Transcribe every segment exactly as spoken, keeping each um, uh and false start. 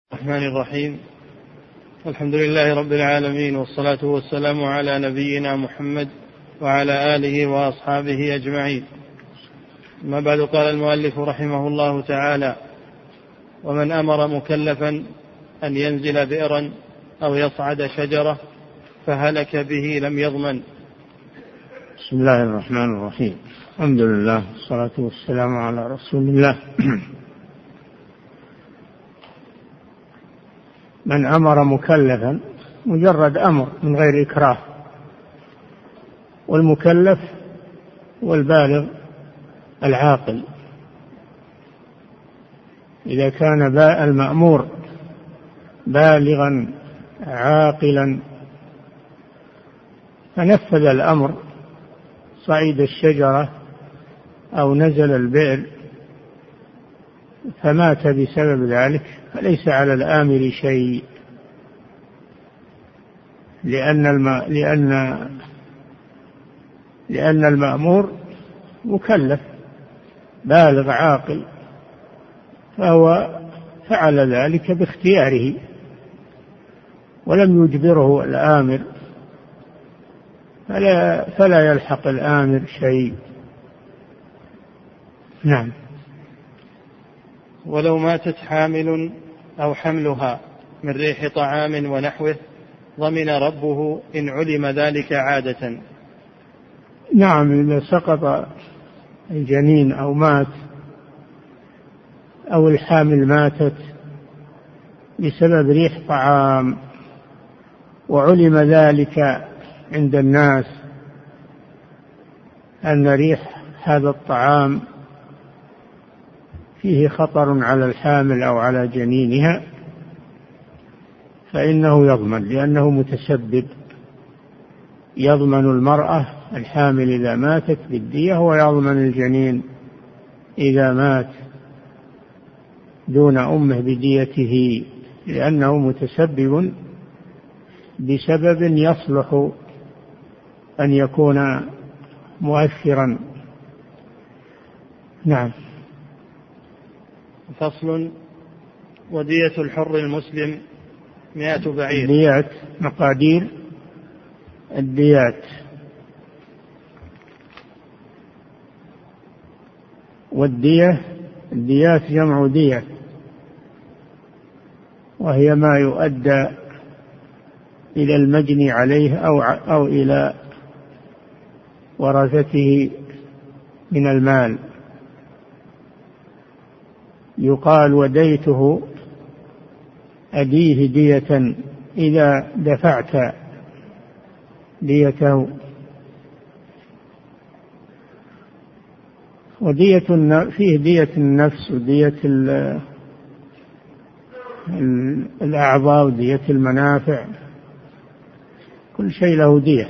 الرحمن الرحيم. الحمد لله رب العالمين، والصلاة والسلام على نبينا محمد وعلى آله وأصحابه أجمعين. ما بعد، قال المؤلف رحمه الله تعالى: ومن أمر مكلفا أن ينزل بئرا أو يصعد شجرة فهلك به لم يضمن. بسم الله الرحمن الرحيم. الحمد لله والصلاة والسلام على رسول الله. من أمر مكلفا، مجرد أمر من غير إكراه، والمكلف والبالغ العاقل. إذا كان باء المأمور بالغا عاقلا فنفذ الأمر، صعد الشجرة أو نزل البئر فمات بسبب ذلك، فليس على الآمر شيء، لأن الم... لأن لأن المأمور مكلف بالغ عاقل، فهو فعل ذلك باختياره ولم يجبره الآمر، فلا, فلا يلحق الآمر شيء. نعم. ولو ماتت حامل أو حملها من ريح طعام ونحوه ضمن ربه إن علم ذلك عادة. نعم، إذا سقط الجنين أو مات أو الحامل ماتت بسبب ريح طعام وعلم ذلك عند الناس أن ريح هذا الطعام فيه خطر على الحامل أو على جنينها، فإنه يضمن، لأنه متسبب. يضمن المرأة الحامل إذا ماتت بالدية، ويضمن الجنين إذا مات دون أمه بديته، لأنه متسبب بسبب يصلح أن يكون مؤثرا. نعم. فصل: ودية الحر المسلم مئة بعير. الديات، مقادير الديات. والدية، الديات جمع دية، وهي ما يؤدى إلى المجني عليه أو, أو إلى ورثته من المال. يقال وديته، أديه دية إذا دفعت ديته. ودية فيه دية النفس ودية الأعضاء ودية المنافع، كل شيء له دية.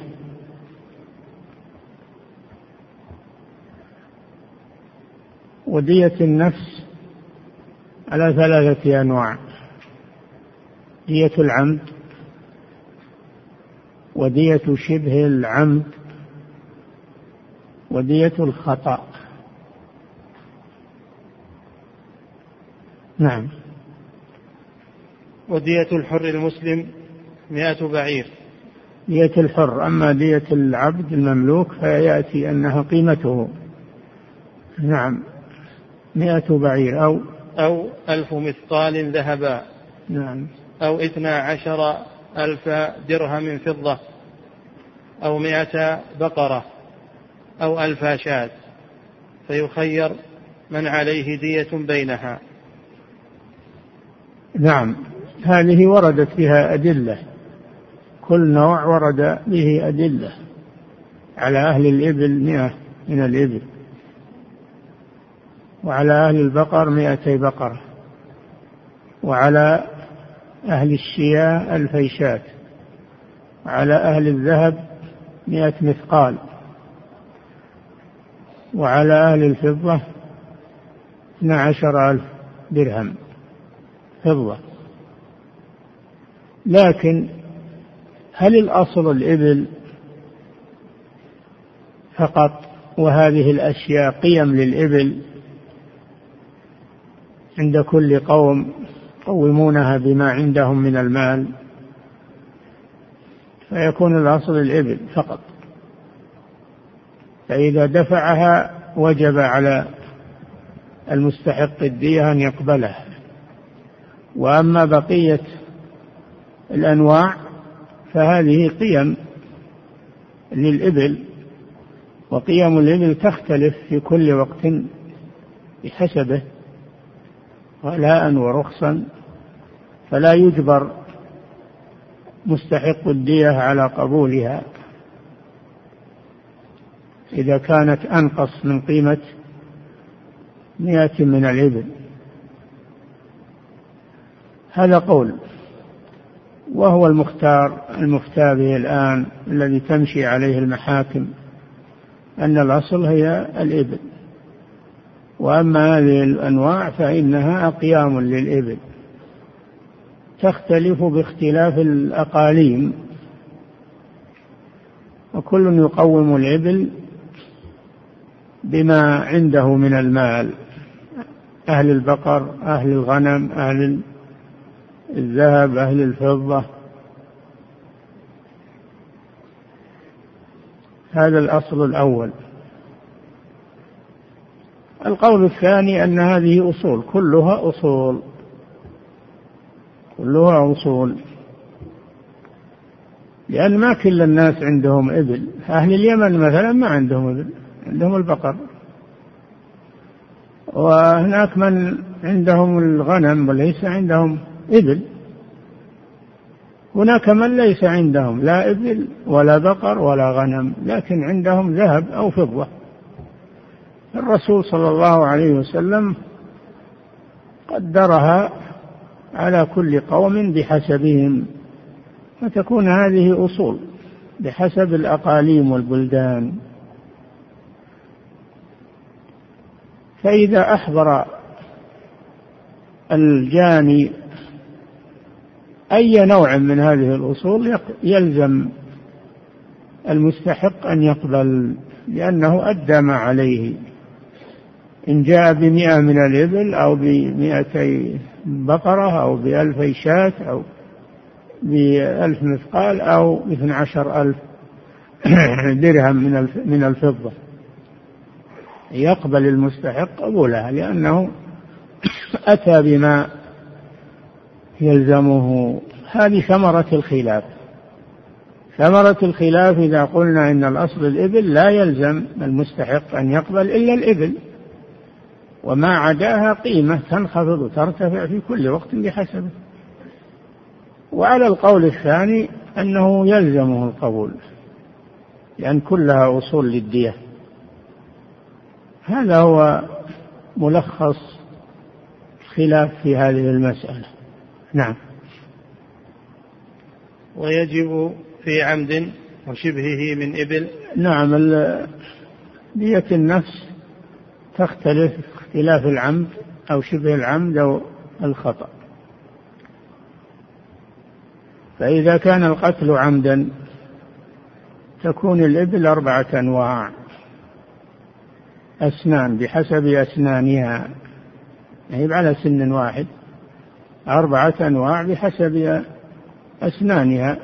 ودية النفس على ثلاثة أنواع: دية العمد، ودية شبه العمد، ودية الخطأ. نعم. ودية الحر المسلم مئة بعير. دية الحر. أما دية العبد المملوك فيأتي أنها قيمته. نعم، مئة بعير أو أو ألف مثقال ذهبا. نعم. أو اثنا عشر ألف درهم فضة، أو مئة بقرة، أو ألف شاة، فيخير من عليه دية بينها. نعم، هذه وردت فيها أدلة، كل نوع ورد به أدلة. على أهل الإبل مئة من الإبل، وعلى أهل البقر مئتي بقرة، وعلى أهل الشياء ألفي شاة، وعلى أهل الذهب مئة مثقال، وعلى أهل الفضة اثنا عشر ألف درهم فضة. لكن هل الأصل الإبل فقط وهذه الأشياء قيم للإبل عند كل قوم يقومونها بما عندهم من المال، فيكون الأصل الإبل فقط، فإذا دفعها وجب على المستحق الدية أن يقبلها. وأما بقية الأنواع فهذه قيم للإبل، وقيم الإبل تختلف في كل وقت بحسبه ولاء ورخصا، فلا يجبر مستحق الدية على قبولها إذا كانت أنقص من قيمة مئة من الإبل. هذا قول، وهو المختار المفتى به الآن الذي تمشي عليه المحاكم، أن الأصل هي الإبل، وأما هذه الأنواع فإنها أقيام للإبل تختلف باختلاف الأقاليم، وكل يقوم الإبل بما عنده من المال، أهل البقر، أهل الغنم، أهل الذهب، أهل الفضة. هذا الأصل الأول. القول الثاني أن هذه أصول، كلها أصول، كلها أصول، لأن ما كل الناس عندهم إبل. أهل اليمن مثلا ما عندهم إبل، عندهم البقر، وهناك من عندهم الغنم وليس عندهم إبل، هناك من ليس عندهم لا إبل ولا بقر ولا غنم، لكن عندهم ذهب أو فضة. الرسول صلى الله عليه وسلم قدرها على كل قوم بحسبهم، فتكون هذه أصول بحسب الأقاليم والبلدان. فإذا أحضر الجاني أي نوع من هذه الأصول يلزم المستحق أن يقبل، لأنه أدى ما عليه. إن جاء بمئة من الإبل أو بمئتي بقرة أو بألفي شاة أو بألف مثقال أو باثنى عشر ألف درهم من الفضة، يقبل المستحق قبولها، لأنه أتى بما يلزمه. هذه ثمرة الخلاف. ثمرة الخلاف إذا قلنا إن الأصل الإبل لا يلزم المستحق أن يقبل إلا الإبل، وما عداها قيمة تنخفض وترتفع في كل وقت بحسبه. وعلى القول الثاني أنه يلزمه القبول، لأن كلها أصول للدية. هذا هو ملخص خلاف في هذه المسألة. نعم. ويجب في عمد وشبهه من إبل. نعم، دية النفس تختلف اختلاف العمد أو شبه العمد أو الخطأ. فإذا كان القتل عمدا تكون الإبل أربعة أنواع، أسنان بحسب أسنانها، يعني على سن واحد، أربعة أنواع بحسب أسنانها.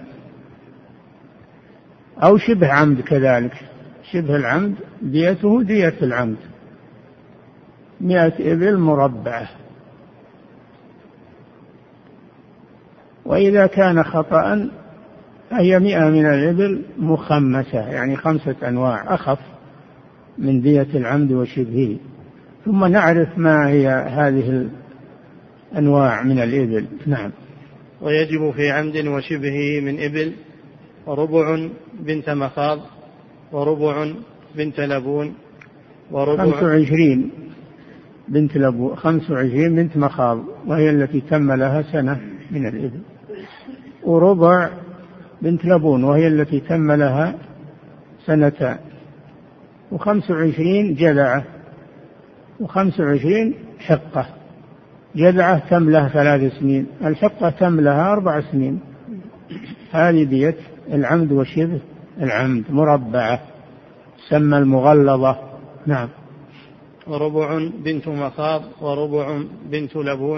أو شبه عمد كذلك، شبه العمد ديته دية العمد، مئة إبل مربعة. وإذا كان خطأ فهي مئة من الإبل مخمسة، يعني خمسة أنواع أخف من دية العمد وشبهه. ثم نعرف ما هي هذه الأنواع من الإبل. نعم. ويجب في عمد وشبهه من إبل ربع بنت مخاض، وربع بنت لبون، وربع خمس وعشرين بنت لبون، خمس وعشرين بنت مخاض وهي التي تم لها سنة من الإبل، وربع بنت لبون وهي التي تم لها سنتان، وخمس وعشرين جذعة، وخمس وعشرين حقة. جذعة تم لها ثلاث سنين، الحقة تم لها أربع سنين. هذه دية العمد وشبه العمد مربعة، سمى المغلظة. نعم. وربع بنت مخاض، وربع بنت لبون،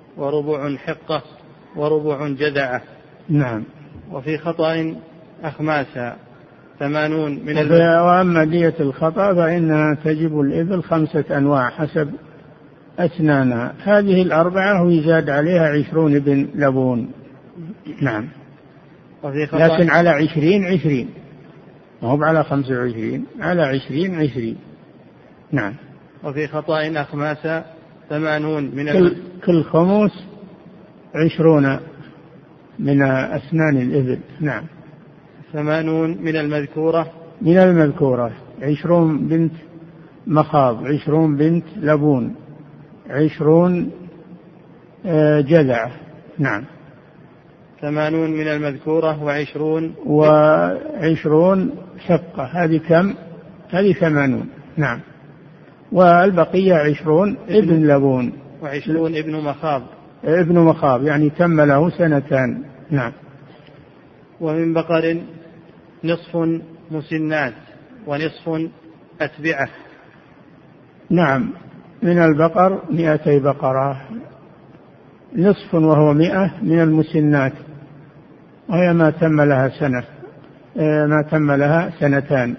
وربع حقة وربع جذعة. نعم. وفي خطأ أخماسا ثمانون من الإبل. وأما دية الخطأ فإنها تجب الإبل خمسة أنواع حسب أسنانها، هذه الأربعة ويزاد عليها عشرون ابن لبون. نعم. وفي خطأ لكن على عشرين عشرين، ما هو على خمسة وعشرين، على عشرين عشرين. نعم. وفي خطأ أخماسا ثمانون من كل, كل خمس عشرون من أسنان الإبل. نعم. ثمانون من المذكورة من المذكورة عشرون بنت مخاض، عشرون بنت لبون، عشرون جذع. نعم. ثمانون من المذكورة وعشرون وعشرون شقة، هذه كم؟ هذه ثمانون. نعم. والبقية عشرون ابن لبون وعشرون ابن مخاض. ابن مخاض يعني تم له سنتان. نعم. ومن بقر نصف مسنات ونصف أتبعة. نعم. من البقر مئتي بقرة، نصف وهو مئة من المسنات وهي ما تم لها سنة، ما تم لها سنتان،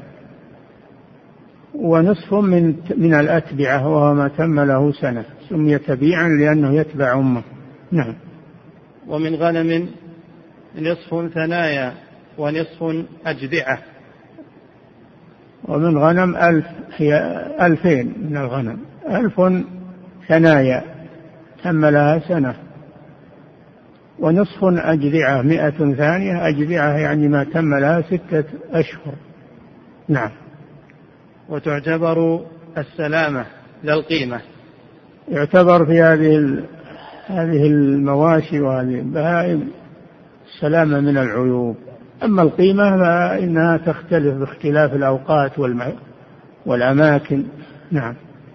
ونصف من من الأتبعة وهو ما تم له سنة، سمي تبيعا لأنه يتبع أمه. نعم. ومن غنم نصف ثنايا ونصف أجذعة. ومن غنم ألف، هي ألفين من الغنم، ألف ثنايا تم لها سنة، ونصف أجذعة مئة ثانية، أجذعة يعني ما تم لها ستة أشهر. نعم. وتعتبر السلامة لا القيمة. يعتبر في هذه هذه المواشي وهذه البهائم السلامة من العيوب، أما القيمة فإنها تختلف باختلاف الأوقات والأماكن. نعم.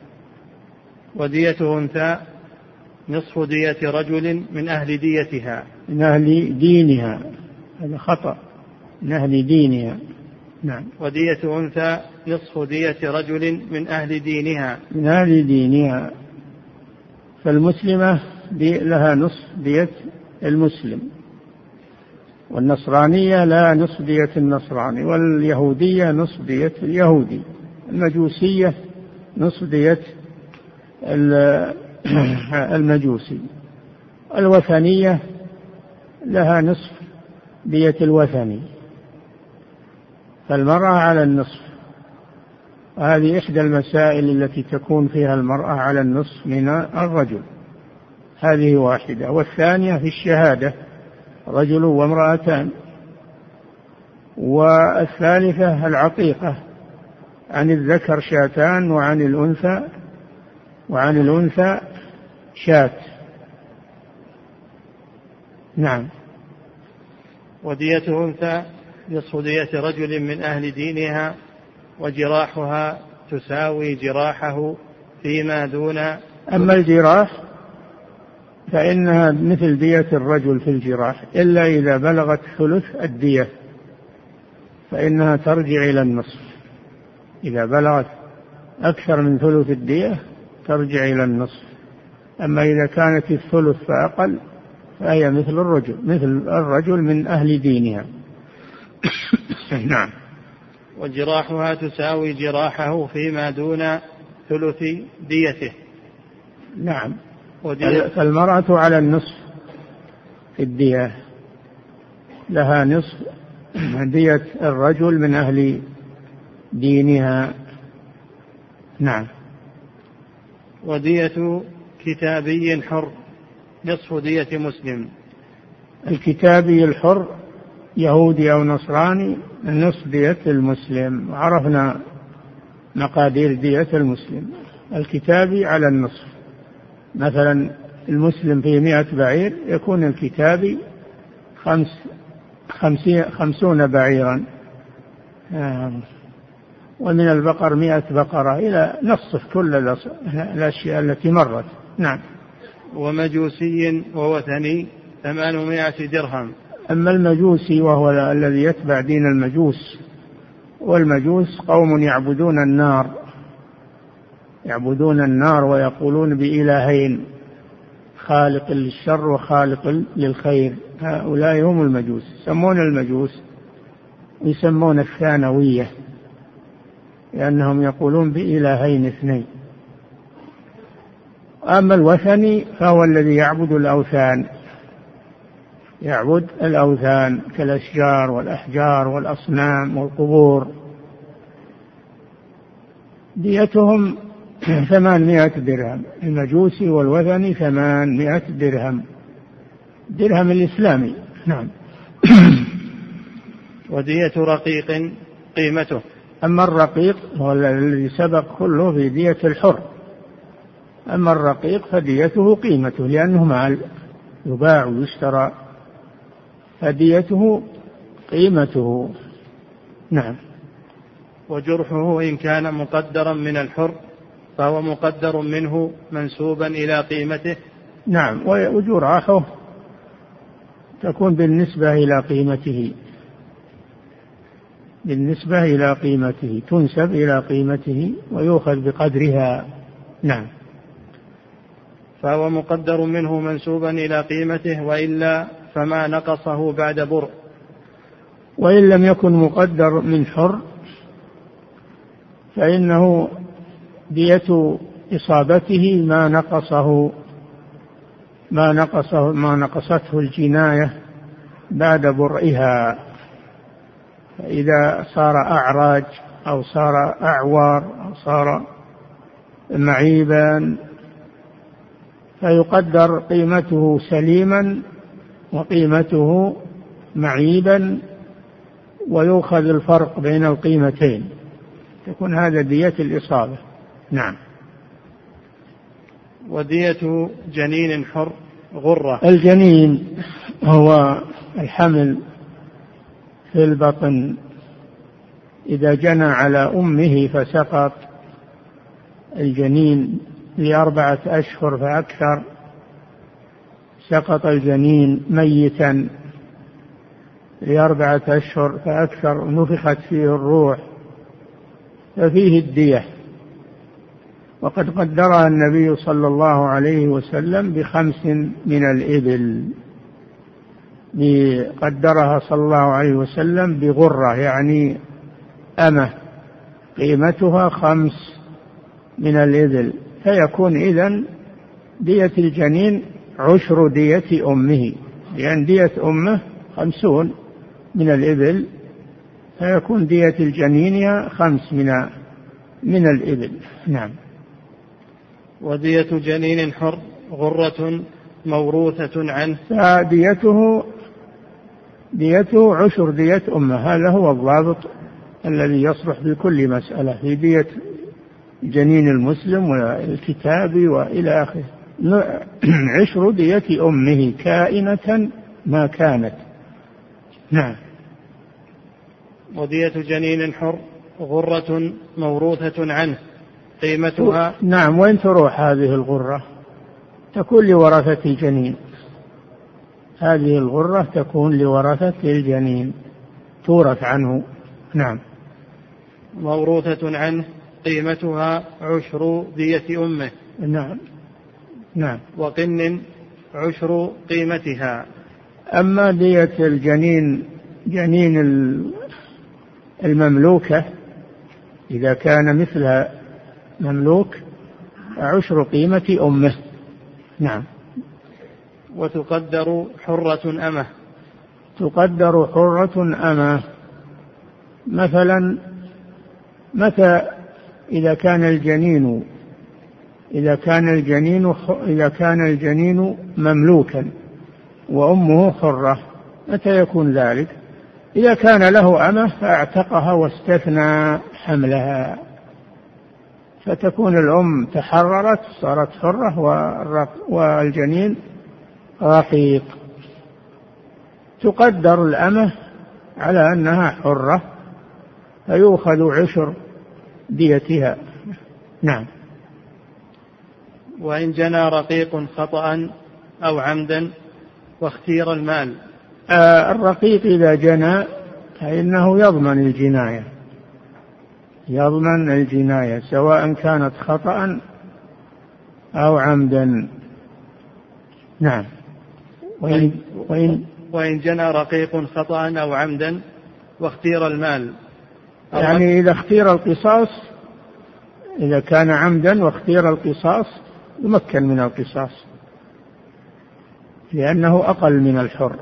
ودية أنثى نصف دية رجل من أهل ديتها. من أهل دينها، هذا خطأ، من أهل دينها. نعم. ودية أنثى نصف دية رجل من أهل دينها. من أهل دينها، فالمسلمة لها نصف دية المسلم، والنصرانية لها نصف دية النصراني، واليهودية نصف دية اليهودي، المجوسية نصف دية المجوسي، الوثنية لها نصف دية الوثني، فالمرأة على النصف. هذه إحدى المسائل التي تكون فيها المرأة على النصف من الرجل، هذه واحدة. والثانية في الشهادة رجل وامرأتان. والثالثة العقيقة، عن الذكر شاتان وعن الأنثى وعن الأنثى شات. نعم. ودية أنثى نصف دية رجل من أهل دينها، وجراحها تساوي جراحه فيما دون. أما الجراح فإنها مثل دية الرجل في الجراح، إلا إذا بلغت ثلث الدية فإنها ترجع إلى النصف، إذا بلغت أكثر من ثلث الدية ترجع إلى النصف. أما إذا كانت الثلث فأقل فهي مثل الرجل، مثل الرجل من أهل دينها. نعم. وجراحها تساوي جراحه فيما دون ثلث ديته. نعم. فالمرأة على النصف في الدية، لها نصف دية الرجل من أهل دينها. نعم. ودية كتابي حر نصف دية مسلم. الكتابي الحر يهودي أو نصراني نصف دية المسلم. عرفنا مقادير دية المسلم. الكتابي على النصف، مثلا المسلم في مئة بعير يكون الكتابي خمس خمسون بعيرا، ومن البقر مئة بقرة، إلى نصف كل الأشياء التي مرت. نعم. ومجوسي ووثني ثمانمائة درهم. أما المجوسي وهو الذي يتبع دين المجوس، والمجوس قوم يعبدون النار، يعبدون النار ويقولون بإلهين، خالق للشر وخالق للخير. هؤلاء هم المجوس، يسمون المجوس يسمون الثانوية، لأنهم يقولون بإلهين اثنين. أما الوثني فهو الذي يعبد الأوثان، يعبد الأوثان كالأشجار والأحجار والأصنام والقبور. ديتهم ثمانمائة درهم، المجوسي والوثني ثمانمائة درهم، درهم الإسلامي. نعم. ودية رقيق قيمته. أما الرقيق هو الذي سبق كله في دية الحر، أما الرقيق فديته قيمته، لأنه مال يباع ويشترى، فديته قيمته. نعم. وجرحه إن كان مقدرا من الحر فهو مقدر منه منسوبا إلى قيمته. نعم. وجراحه تكون بالنسبة إلى قيمته، بالنسبة إلى قيمته تنسب إلى قيمته ويؤخذ بقدرها. نعم. فهو مقدر منه منسوبا إلى قيمته، وإلا فما نقصه بعد برء. وإن لم يكن مقدر من حر فإنه دية إصابته ما نقصه ما نقصه ما نقصته الجناية بعد برئها. فإذا صار أعراج أو صار أعور أو صار معيبا فيقدر قيمته سليما وقيمته معيبا، ويؤخذ الفرق بين القيمتين، تكون هذا دية الإصابة. نعم. ودية جنين حر غرة. الجنين هو الحمل في البطن، إذا جنى على أمه فسقط الجنين لأربعة أشهر فأكثر، سقط الجنين ميتا لأربعة أشهر فأكثر، نفخت فيه الروح، ففيه الدية. وقد قدرها النبي صلى الله عليه وسلم بخمس من الإبل، قدرها صلى الله عليه وسلم بغرة يعني أمة قيمتها خمس من الإبل، فيكون إذن دية الجنين عشر دية أمه، لأن دية أمه خمسون من الإبل، فيكون دية الجنين خمس من من الإبل. نعم. ودية جنين حر غرة موروثة عنه. فديته ديته عشر دية أمه، هذا هو الضابط الذي يصلح بكل مسألة في دية جنين المسلم والكتاب وإلى آخره. عشر دية أمه كائنة ما كانت. نعم. ودية جنين حر غرة موروثة عنه قيمتها. نعم. وين تروح هذه الغرة؟ تكون لورثة الجنين، هذه الغرة تكون لورثة الجنين تورث عنه. نعم. موروثة عنه قيمتها عشر دية أمه. نعم. نعم. وقن عشر قيمتها. أما دية الجنين جنين المملوكة إذا كان مثلها مملوك عشر قيمة أمه. نعم. وتقدر حرة أمه. تقدر حرة أمه مثلا متى إذا كان الجنين إذا كان الجنين إذا كان الجنين مملوكا وأمه حرة، متى يكون ذلك؟ إذا كان له أمه فاعتقها واستثنى حملها، فتكون الأم تحررت صارت حرة والجنين رقيق. تقدر الأمة على أنها حرة فيؤخذ عشر ديتها. نعم. وإن جنى رقيق خطأ أو عمدا واختير المال. آه الرقيق إذا جنى فإنه يضمن الجناية، يضمن الجناية سواء كانت خطأ أو عمدا. نعم. وإن, وإن, وإن جنى رقيق خطأ أو عمدا واختير المال، يعني إذا اختير القصاص، إذا كان عمدا واختير القصاص يمكن من القصاص لأنه أقل من الحر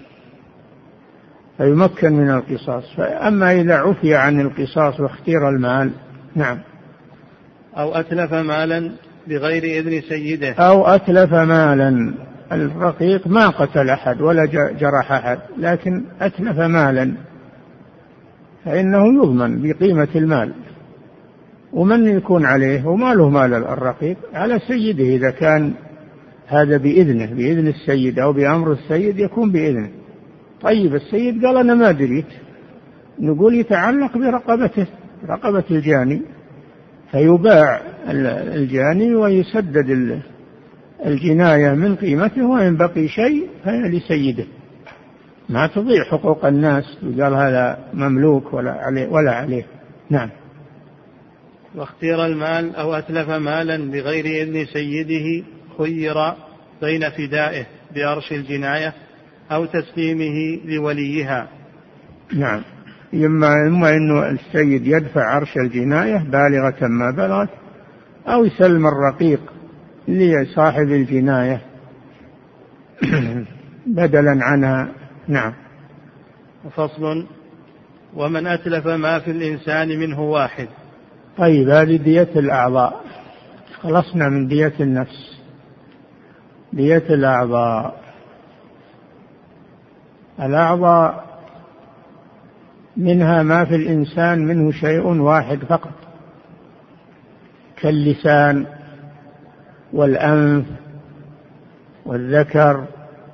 فيمكن من القصاص. فأما إذا عفي عن القصاص واختير المال، نعم. أو أتلف مالا بغير إذن سيده، أو أتلف مالا، الرقيق ما قتل أحد ولا جرح أحد لكن أتلف مالا فإنه يضمن بقيمة المال. ومن يكون عليه وما له مال الرقيق؟ على سيده إذا كان هذا بإذنه، بإذن السيد أو بأمر السيد يكون بإذنه. طيب السيد قال أنا ما دريت، نقول يتعلق برقبته، رقبة الجاني، فيباع الجاني ويسدد الجناية من قيمته، وإن بقي شيء فهي لسيده، ما تضيع حقوق الناس وقال هذا مملوك ولا عليه, ولا عليه. نعم. واختير المال أو أتلف مالا بغير إذن سيده خير بين فدائه بأرش الجناية أو تسليمه لوليها. نعم. إما إما إنه السيد يدفع عرش الجناية بالغة ما بلغت، أو يسلم الرقيق لصاحب الجناية بدلا عنها. نعم. فصل. ومن أتلف ما في الإنسان منه واحد. طيب هذه دية الأعضاء، خلصنا من دية النفس. دية الأعضاء، الأعضاء منها ما في الإنسان منه شيء واحد فقط، كاللسان والأنف والذكر.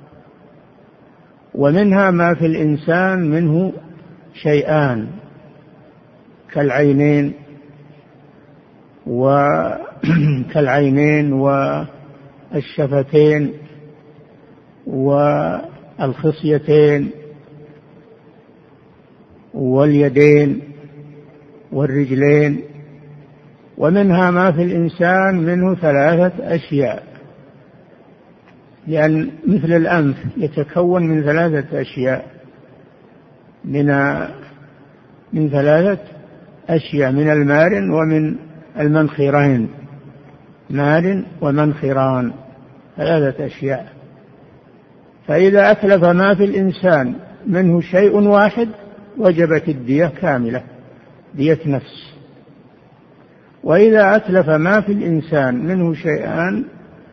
ومنها ما في الإنسان منه شيئان، كالعينين وكالعينين والشفتين والخصيتين واليدين والرجلين. ومنها ما في الإنسان منه ثلاثة أشياء، لأن مثل الأنف يتكون من ثلاثة أشياء، من من ثلاثة أشياء، من المارن ومن المنخرين، مارن ومنخران، ثلاثة أشياء. فإذا أتلف ما في الإنسان منه شيء واحد وجبت الدية كاملة، دية نفس. وإذا أتلف ما في الإنسان منه شيئان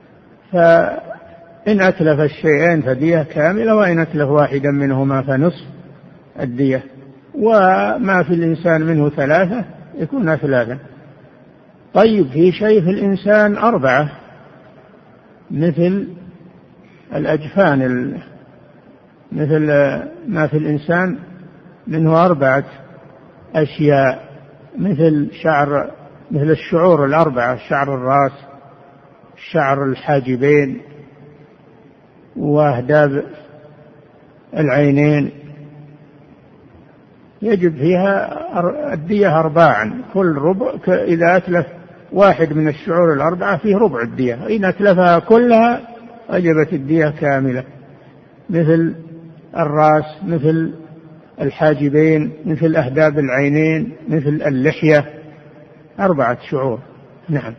فإن أتلف الشيئين فدية كاملة، وإن أتلف واحدا منهما فنصف الدية. وما في الإنسان منه ثلاثة يكون ثلاثة. طيب في شيء في الإنسان أربعة، مثل الأجفان، مثل ما في الإنسان منه أربعة أشياء، مثل شعر، مثل الشعور الأربعة، شعر الرأس، شعر الحاجبين، وأهداب العينين، يجب فيها الدية أرباعا، كل ربع. إذا أتلف واحد من الشعور الأربعة فيه ربع الدية، إن أتلفها كلها وجبت الدية كاملة، مثل الرأس، مثل الحاجبين، مثل أهداب العينين، مثل اللحية، أربعة شعور. نعم.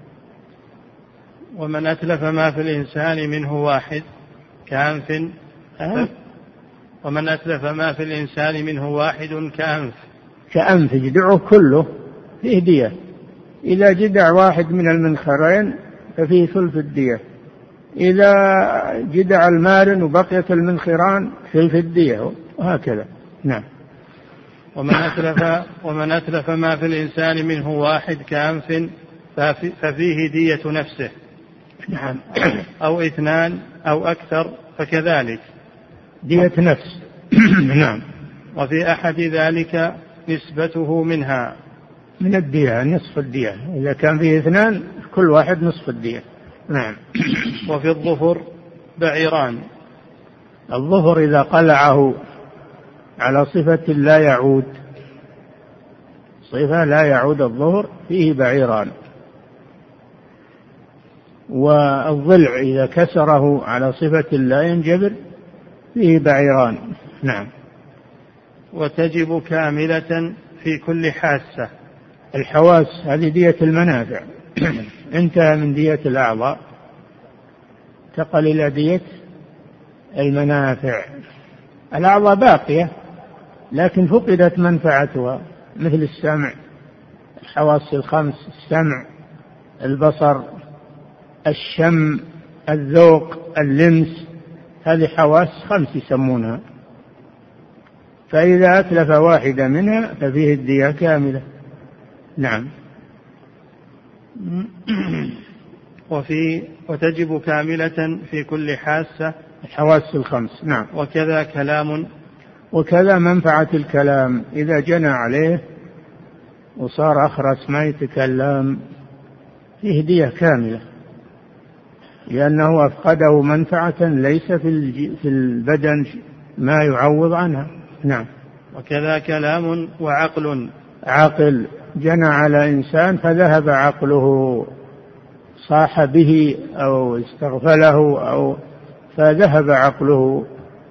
ومن أتلف ما في الإنسان منه واحد كأنف. أه؟ ومن أتلف ما في الإنسان منه واحد كأنف. كأنف جدعه كله فيه دية. إذا جدع واحد من المنخرين ففيه ثلث الدية. إذا جدع المارن وبقيت المنخران ثلث الدية، وهكذا. نعم. ومن أتلف, ومن أتلف ما في الإنسان منه واحد كأنف ففيه دية نفسه. نعم. أو اثنان أو أكثر فكذلك دية نفس. نعم. وفي أحد ذلك نسبته منها، من الدية، نصف الدية. إذا كان فيه اثنان كل واحد نصف الدية. نعم. وفي الظفر بعيران. الظفر إذا قلعه على صفة لا يعود، صفة لا يعود الظفر، فيه بعيران. والضلع إذا كسره على صفة لا ينجبر فيه بعيران. نعم. وتجب كاملة في كل حاسة. الحواس هذه دية المنافع انتهى من دية الأعضاء انتقل إلى دية المنافع. الأعضاء باقية لكن فقدت منفعتها مثل السمع، الحواس الخمس، السمع، البصر، الشم، الذوق، اللمس، هذه حواس خمس يسمونها، فإذا أتلف واحدة منها ففيه الدية كاملة. نعم. وفي وتجب كاملة في كل حاسة الحواس الخمس. نعم. وكذا كلام. وكذا منفعة الكلام إذا جنى عليه وصار أخرس ما يتكلم فيه دية كاملة لأنه أفقده منفعة ليس في البدن ما يعوض عنها. نعم. وكذا كلام وعقل. عقل جنى على إنسان فذهب عقله، صاح به أو استغفله أو فذهب عقله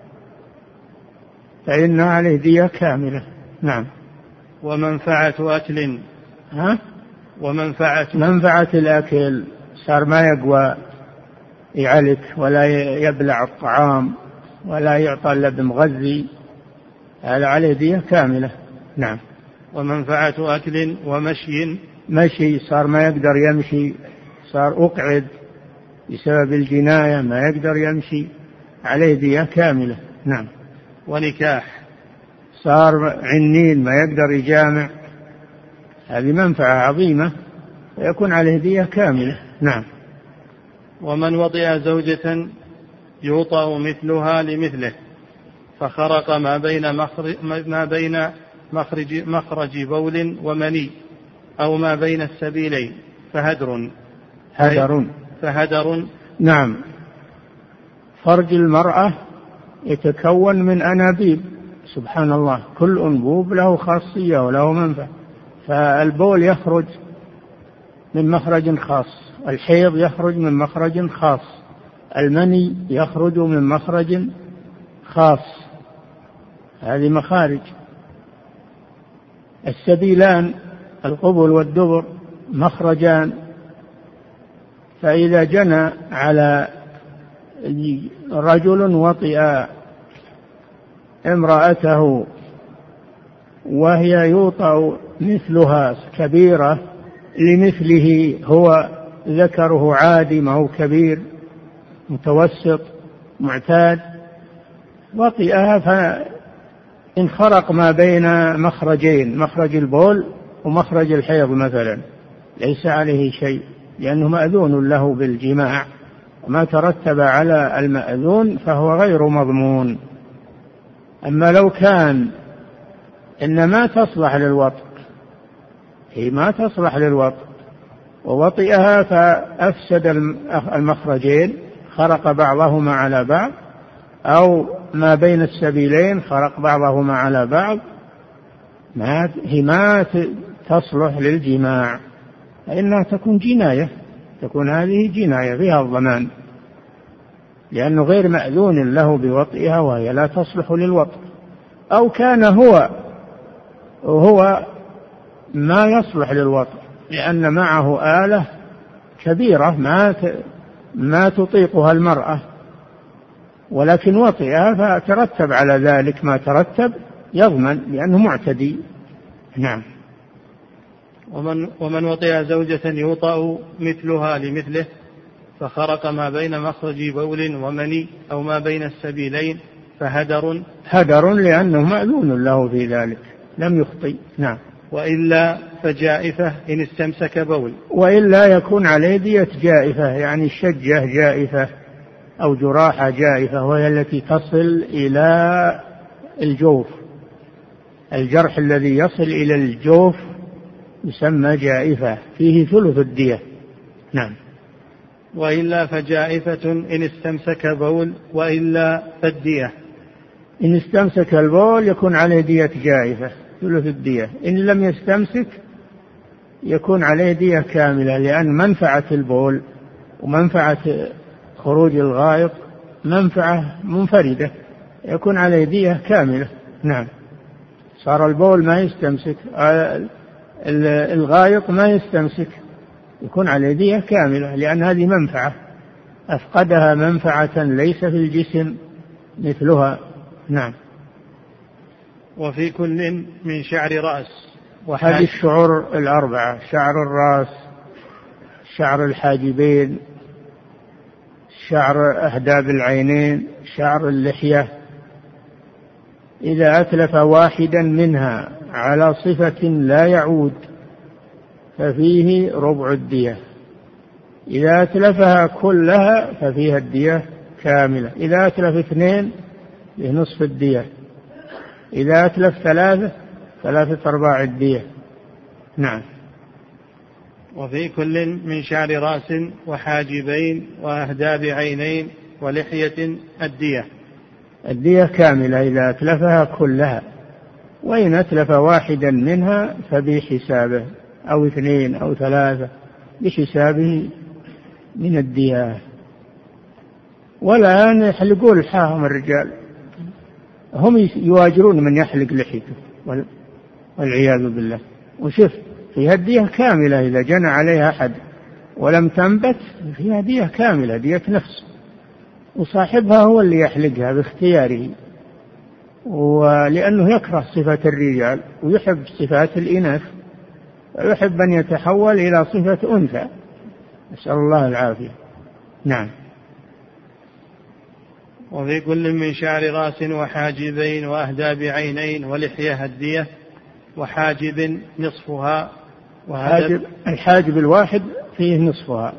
فإن عليه دية كاملة. نعم. ومنفعة أكل. ها؟ ومنفعة منفعة الأكل صار ما يقوى يعلك ولا يبلع الطعام ولا يعطى إلا بمغذي، هذا عليه دية كاملة. نعم. ومنفعة أكل ومشي. مشي صار ما يقدر يمشي، صار أقعد بسبب الجناية ما يقدر يمشي، عليه دية كاملة. نعم. ونكاح صار عنين ما يقدر يجامع، هذه منفعة عظيمة ويكون عليه دية كاملة. نعم. ومن وطئ زوجة يوطأ مثلها لمثله فخرق ما بين مخرج, ما بين مخرج, مخرج بول ومني أو ما بين السبيلين فهدر. هدر. فهدر. نعم. فرج المرأة يتكون من أنابيب، سبحان الله، كل أنبوب له خاصية وله منفعة، فالبول يخرج من مخرج خاص، الحيض يخرج من مخرج خاص، المني يخرج من مخرج خاص، هذه مخارج. السبيلان القبل والدبر مخرجان، فإذا جنى على رجل وطئ امرأته وهي يوطأ مثلها كبيرة لمثله، هو ذكره عادي ما هو كبير، متوسط معتاد، وطئها فانخرق ما بين مخرجين، مخرج البول ومخرج الحيض مثلا، ليس عليه شيء لأنه مأذون له بالجماع، وما ترتب على المأذون فهو غير مضمون. أما لو كان إن ما تصلح للوطء، هي ما تصلح للوطء ووطئها فأفسد المخرجين، خرق بعضهما على بعض، أو ما بين السبيلين خرق بعضهما على بعض، ما هي ما تصلح للجماع، فإنها تكون جناية، تكون هذه جناية فيها الضمان، لأنه غير مأذون له بوطئها وهي لا تصلح للوطء. أو كان هو وهو ما يصلح للوطء لأن معه آلة كبيرة ما ما تطيقها المرأة، ولكن وطئها فترتب على ذلك ما ترتب، يضمن لأنه معتدي. نعم. ومن, ومن وطئ زوجة يوطأ مثلها لمثله فخرق ما بين مخرج بول ومني أو ما بين السبيلين فهدر. هدر لأنه مأذون له في ذلك، لم يخطئ. نعم. وإلا فجائفة إن استمسك بول. وإلا يكون عليه دية جائفة، يعني شجة جائفة أو جراحة جائفة، وهي التي تصل إلى الجوف، الجرح الذي يصل إلى الجوف يسمى جائفة، فيه ثلث الدية. نعم. وإلا فجائفة إن استمسك بول، وإلا فالدية. إن استمسك البول يكون عليه دية جائفة ثلث الدية، إن لم يستمسك يكون عليه دية كاملة، لأن منفعة البول ومنفعة خروج الغائط منفعة منفردة يكون عليه دية كاملة. نعم. صار البول ما يستمسك، الغائط ما يستمسك، يكون عليه دية كاملة، لأن هذه منفعة أفقدها منفعة ليس في الجسم مثلها. نعم. وفي كل من شعر رأس. وهذه الشعور الأربعة: شعر الرأس، شعر الحاجبين، شعر أهداب العينين، شعر اللحية، إذا أتلف واحدا منها على صفة لا يعود ففيه ربع الدية. إذا أتلفها كلها ففيها الدية كاملة. إذا أتلف اثنين فيه نصف الدية. إذا أتلف ثلاثة ثلاثة أرباع الدية. نعم. وفي كل من شعر رأس وحاجبين وأهداب عينين ولحية الدية. الدية كاملة إذا أتلفها كلها، وإن أتلف واحدا منها فبحسابه، أو اثنين أو ثلاثة بحسابه من الدية. والآن يحلقون لحاهم الرجال، هم يواجرون من يحلق لحيته والعياذ بالله. وشوف فيها الدية كاملة إذا جنى عليها أحد ولم تنبت فيها دية كاملة، دية نفس، وصاحبها هو اللي يحلقها باختياره، ولأنه يكره صفة الرجال ويحب صفات الإناث ويحب أن يتحول إلى صفة أنثى، نسأل الله العافية. نعم. وفي كل من شعر رأس وحاجبين وأهداب عينين ولحية الدية، وحاجب نصفها. وحاجب الحاجب الواحد فيه نصفها،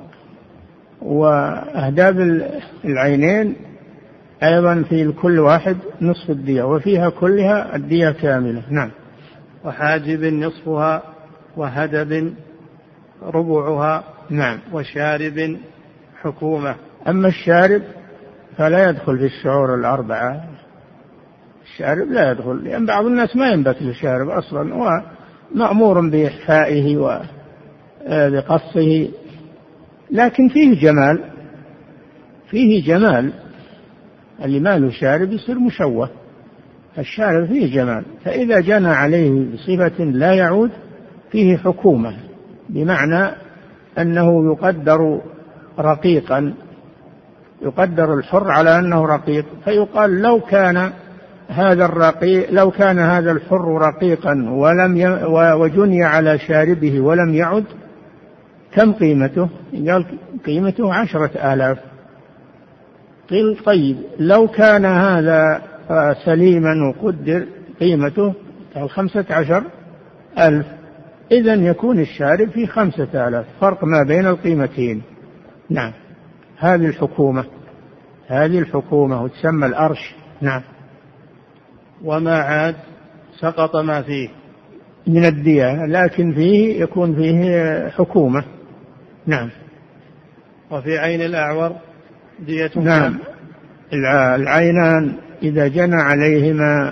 وأهداب العينين أيضا في كل واحد نصف الدية، وفيها كلها الدية كاملة. نعم. وحاجب نصفها وهدب ربعها. نعم. وشارب حكومة. أما الشارب فلا يدخل في الشعور الأربعة، الشارب لا يدخل، لأن بعض الناس ما ينبت الشارب أصلا، ومأمور بإحفائه وبقصه، لكن فيه جمال، فيه جمال. اللي ما له شارب يصير مشوه، الشارب فيه جمال. فإذا جنى عليه بصفة لا يعود فيه حكومة، بمعنى أنه يقدر رقيقا، يقدر الحر على أنه رقيق، فيقال لو كان هذا الرقيق لو كان هذا الحر رقيقا ولم ي... وجني على شاربه ولم يعد كم قيمته؟ قال قيمته عشرة آلاف. قيل طيب لو كان هذا سليما وقدر قيمته خمسة عشر ألف، إذن يكون الشارب في خمسة آلاف، فرق ما بين القيمتين. نعم. هذه الحكومة، هذه الحكومة وتسمى الأرش. نعم. وما عاد سقط ما فيه من الدية، لكن فيه يكون فيه حكومة. نعم. وفي عين الأعور دية. نعم. العينان إذا جنى عليهما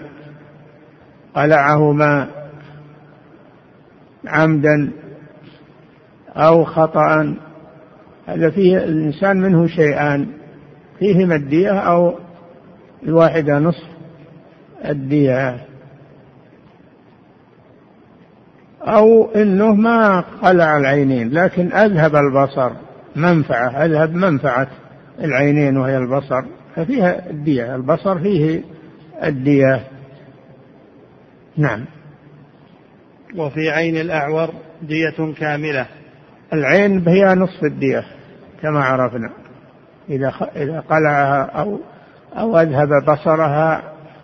قلعهما عمدا أو خطأ، هذا فيه الإنسان منه شيئان، فيهما الدية أو الواحدة نصف الدية، أو إنه ما قلع العينين لكن أذهب البصر، منفعة، أذهب منفعة العينين وهي البصر، ففيها الدية، البصر فيه الدية. نعم. وفي عين الأعور دية كاملة. العين هي نصف الدية كما عرفنا، إذا إذا قلعها أو أو أذهب بصرها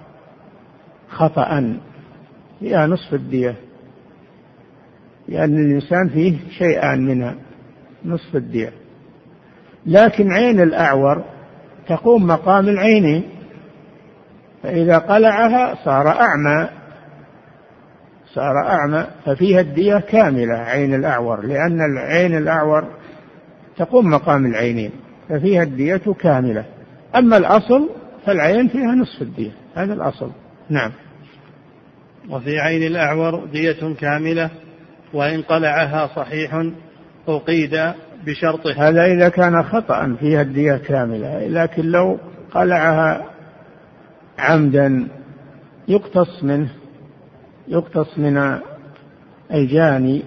خطأ هي نصف الدية، لأن الإنسان فيه شيئان منها، نصف الدية. لكن عين الأعور تقوم مقام العينين، فإذا قلعها صار أعمى، صار أعمى ففيها الدية كاملة عين الأعور، لأن العين الأعور تقوم مقام العينين ففيها الدية كاملة. أما الأصل فالعين فيها نصف الدية، هذا الأصل. نعم. وفي عين الأعور دية كاملة، وإن قلعها صحيح أقيد بشرطه. هذا إذا كان خطأ فيها الدية كاملة، لكن لو قلعها عمدا يقتص منه يقتص من الجاني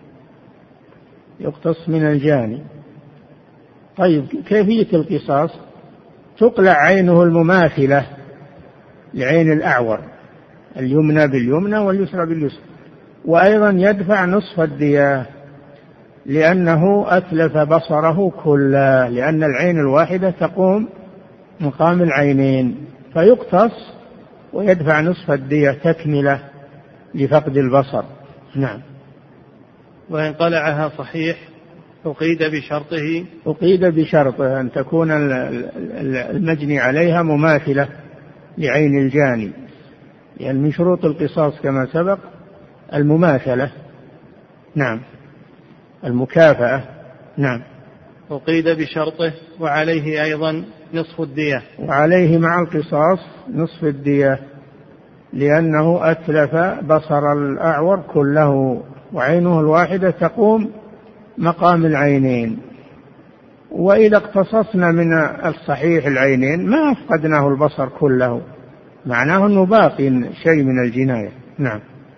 يقتص من الجاني. طيب كيفية القصاص؟ تقلع عينه المماثلة لعين الأعور، اليمنى باليمنى واليسرى باليسرى، وأيضا يدفع نصف الدية لأنه أتلف بصره كله، لأن العين الواحدة تقوم مقام العينين، فيقتص ويدفع نصف الدية تكملة لفقد البصر. نعم. وإن قلعها صحيح أقيد بشرطه أقيد بشرطه أن تكون المجني عليها مماثلة لعين الجاني، لأن يعني من شروط القصاص كما سبق المماثلة. نعم، المكافأة. نعم. أقيد بشرطه وعليه أيضا نصف الدية. وعليه مع القصاص نصف الدية لأنه أتلف بصر الأعور كله، وعينه الواحدة تقوم مقام العينين. وإذا اقتصصنا من الصحيح العينين ما أفقدناه البصر كله، معناه أنه باقي شيء من الجناية. نعم.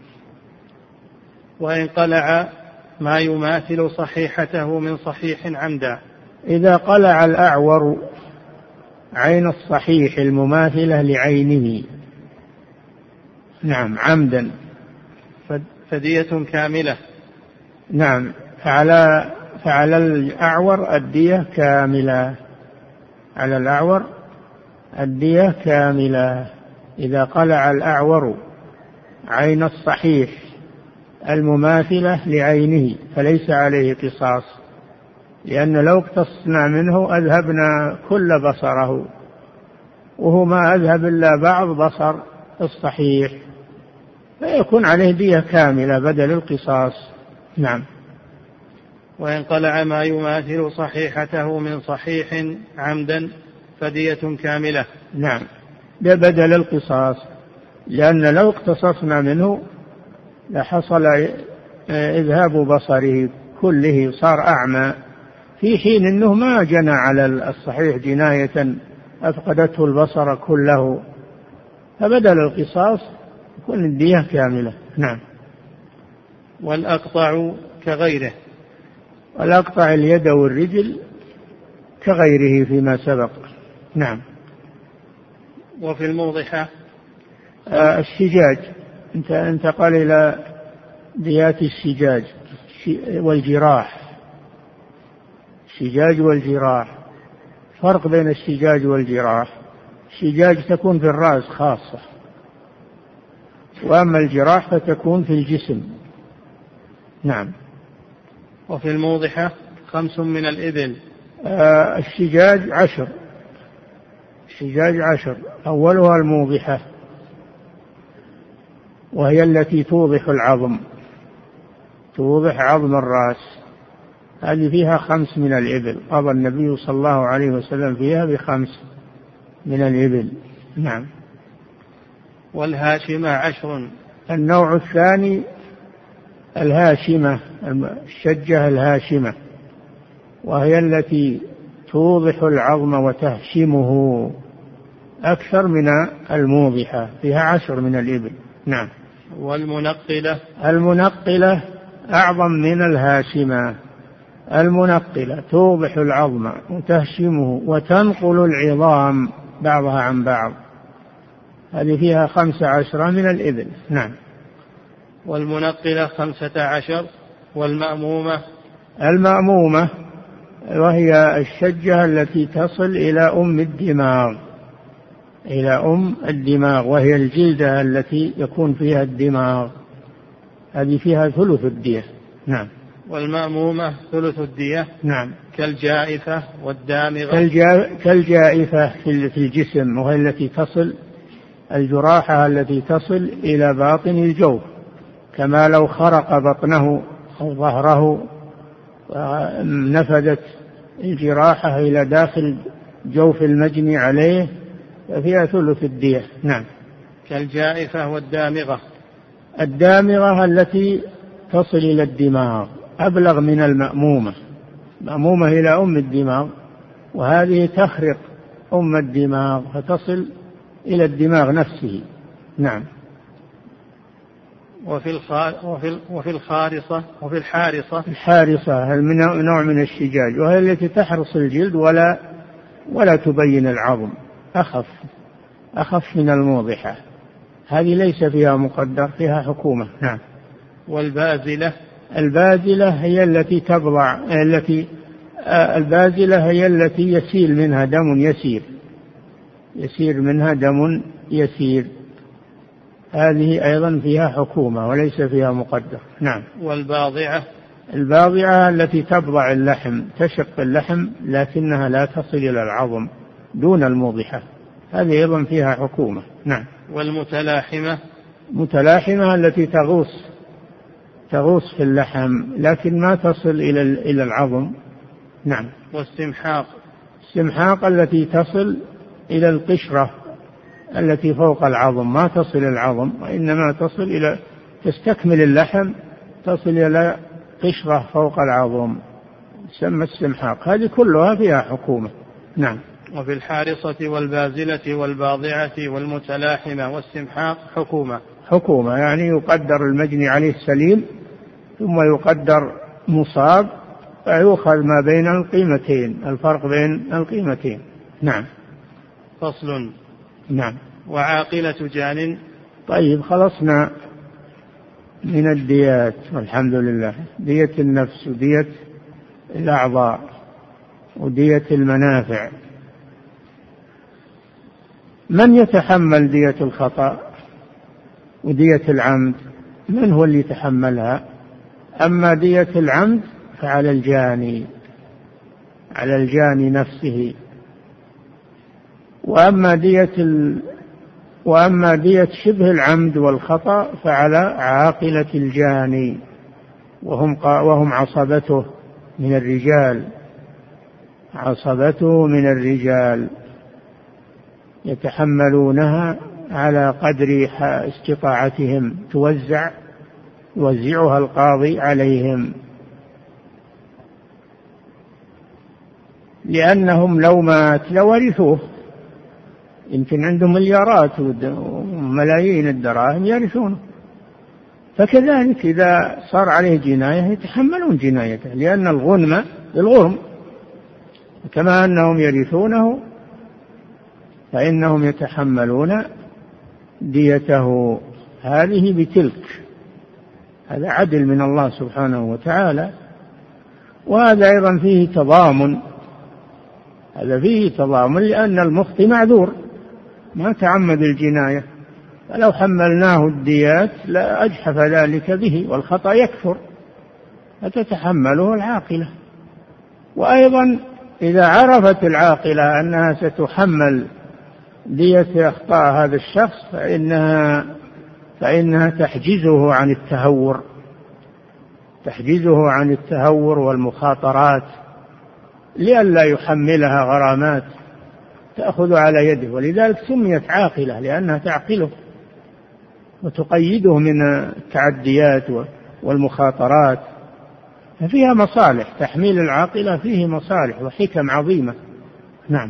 وإن قلع ما يماثل صحيحته من صحيح عمدا. إذا قلع الأعور عين الصحيح المماثلة لعينه، نعم، عمدا، فدية كاملة. نعم، فعلى فعلى الأعور الدية كاملة، على الأعور الدية كاملة إذا قلع الأعور عين الصحيح المماثلة لعينه، فليس عليه قصاص، لأن لو اقتصنا منه أذهبنا كل بصره، وهو ما أذهب إلا بعض بصر الصحيح، فيكون عليه دية كاملة بدل القصاص. نعم. وإن قلع ما يماثل صحيحته من صحيح عمدا فدية كاملة. نعم، بدل القصاص، لأن لو اقتصصنا منه لحصل إذهاب بصره كله، صار أعمى، في حين أنه ما جنى على الصحيح جناية أفقدته البصر كله، فبدل القصاص يكون الدية كاملة. نعم. والأقطع كغيره. والأقطع اليد والرجل كغيره فيما سبق. نعم. وفي الموضحة آه الشجاج، انت انتقل إلى ديات الشجاج والجراح. الشجاج والجراح، فرق بين الشجاج والجراح. الشجاج تكون في الرأس خاصة، وأما الجراح فتكون في الجسم. نعم. وفي الموضحة خمس من الإبل. آه الشجاج عشر، الشجاج عشر، أولها الموضحة وهي التي توضح العظم، توضح عظم الرأس، هذه فيها خمس من الإبل، قضى النبي صلى الله عليه وسلم فيها بخمس من الإبل. نعم. والهاشمة عشر. النوع الثاني الهاشمة، الشجة الهاشمة، وهي التي توضح العظم وتهشمه أكثر من الموضحة، فيها عشر من الإبل. نعم. والمنقلة. المنقلة أعظم من الهاشمة، المنقلة توضح العظم وتهشمه وتنقل العظام بعضها عن بعض، هذه فيها خمس عشر من الإبل. نعم. والمنقلة خمسة عشر. والمأمومة. المأمومة وهي الشجة التي تصل إلى أم الدماغ، إلى أم الدماغ، وهي الجلدة التي يكون فيها الدماغ، هذه فيها ثلث الدية. نعم. والمأمومة ثلث الدية. نعم. كالجائفة والدامغة. كالجا... كالجائفة في الجسم، وهي التي تصل، الجراحة التي تصل إلى باطن الجوف، كما لو خرق بطنه أو ظهره ونفذت الجراحة إلى داخل جوف المجني عليه، ففيها ثلث الدية. نعم. كالجائفة والدامغة. الدامغة التي تصل إلى الدماغ أبلغ من المأمومة، مأمومة إلى أم الدماغ، وهذه تخرق أم الدماغ فتصل إلى الدماغ نفسه. نعم. وفي وفي الخارصة وفي الحارصة الحارصة من نوع من الشجاج، وهي التي تحرص الجلد ولا ولا تبين العظم، أخف أخف من الموضحة، هذه ليس فيها مقدر، فيها حكومة. نعم. والبازلة البازلة هي التي تبضع، التي البازلة هي التي يسيل منها دم يسير يسير منها دم يسير، هذه أيضا فيها حكومة وليس فيها مقدر. نعم. والباضعة الباضعة التي تبضع اللحم، تشق اللحم لكنها لا تصل إلى العظم دون الموضحة، هذه أيضا فيها حكومة. نعم. والمتلاحمة متلاحمة التي تغوص تغوص في اللحم لكن ما تصل إلى إلى العظم. نعم. والسمحاق السمحاق التي تصل إلى القشرة التي فوق العظم، ما تصل إلى العظم وإنما تصل إلى تستكمل اللحم، تصل إلى قشرة فوق العظم، تسمى السمحاق، هذه كلها فيها حكومة. نعم. وفي الحارصة والبازلة والباضعة والمتلاحمة والسمحاق حكومة حكومة يعني يقدر المجني عليه السليم ثم يقدر مصاب فيؤخذ ما بين القيمتين، الفرق بين القيمتين. نعم. فصل. نعم. وعاقلة جان. طيب خلصنا من الديات والحمد لله، دية النفس ودية الأعضاء ودية المنافع. من يتحمل دية الخطأ ودية العمد؟ من هو اللي يتحملها؟ أما دية العمد فعلى الجاني، على الجاني نفسه. وأما دية ال... وأما دية شبه العمد والخطأ فعلى عاقلة الجاني، وهم وهم عصبته من الرجال، عصبته من الرجال يتحملونها على قدر استطاعتهم، توزع يوزعها القاضي عليهم، لأنهم لو مات لورثوه، يمكن عندهم مليارات وملايين الدراهم يرثونه، فكذلك إذا صار عليه جناية يتحملون جنايته، لأن الغنم للغرم، كما أنهم يرثونه فإنهم يتحملون ديته هذه بتلك. هذا عدل من الله سبحانه وتعالى، وهذا أيضا فيه تضامن، هذا فيه تضامن لأن المخطئ معذور ما تعمد الجناية، فلو حملناه الديات لا أجحف ذلك به، والخطأ يكفر فتتحمله العاقلة. وأيضا إذا عرفت العاقلة أنها ستحمل دية أخطاء هذا الشخص فإنها فإنها تحجزه عن التهور، تحجزه عن التهور والمخاطرات لئلا يحملها غرامات تأخذ على يده، ولذلك سميت عاقلة لأنها تعقله وتقيده من التعديات والمخاطرات، ففيها مصالح، تحميل العاقلة فيه مصالح وحكم عظيمة. نعم.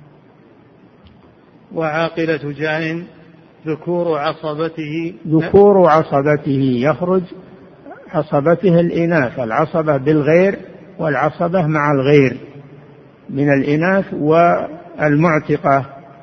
وعاقلة جان ذكور عصبته ذكور عصبته يخرج عصبته الإناث، العصبة بالغير والعصبة مع الغير من الإناث، والمعتقة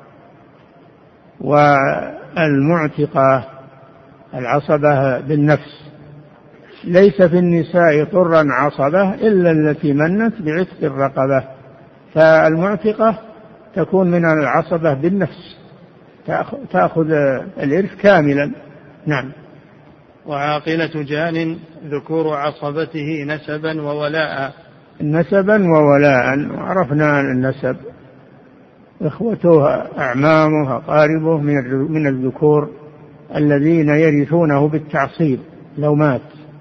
والمعتقة العصبة بالنفس. ليس في النساء طرا عصبة إلا التي منت بعتق الرقبة، فالمعتقة تكون من العصبة بالنفس، تأخذ الإرث كاملا. نعم. وعاقلة جان ذكور عصبته نسبا وولاء. نسبا وولاء، عرفنا النسب، إخوته أعمامه أقاربه من الذكور الذين يرثونه بالتعصيب لو مات.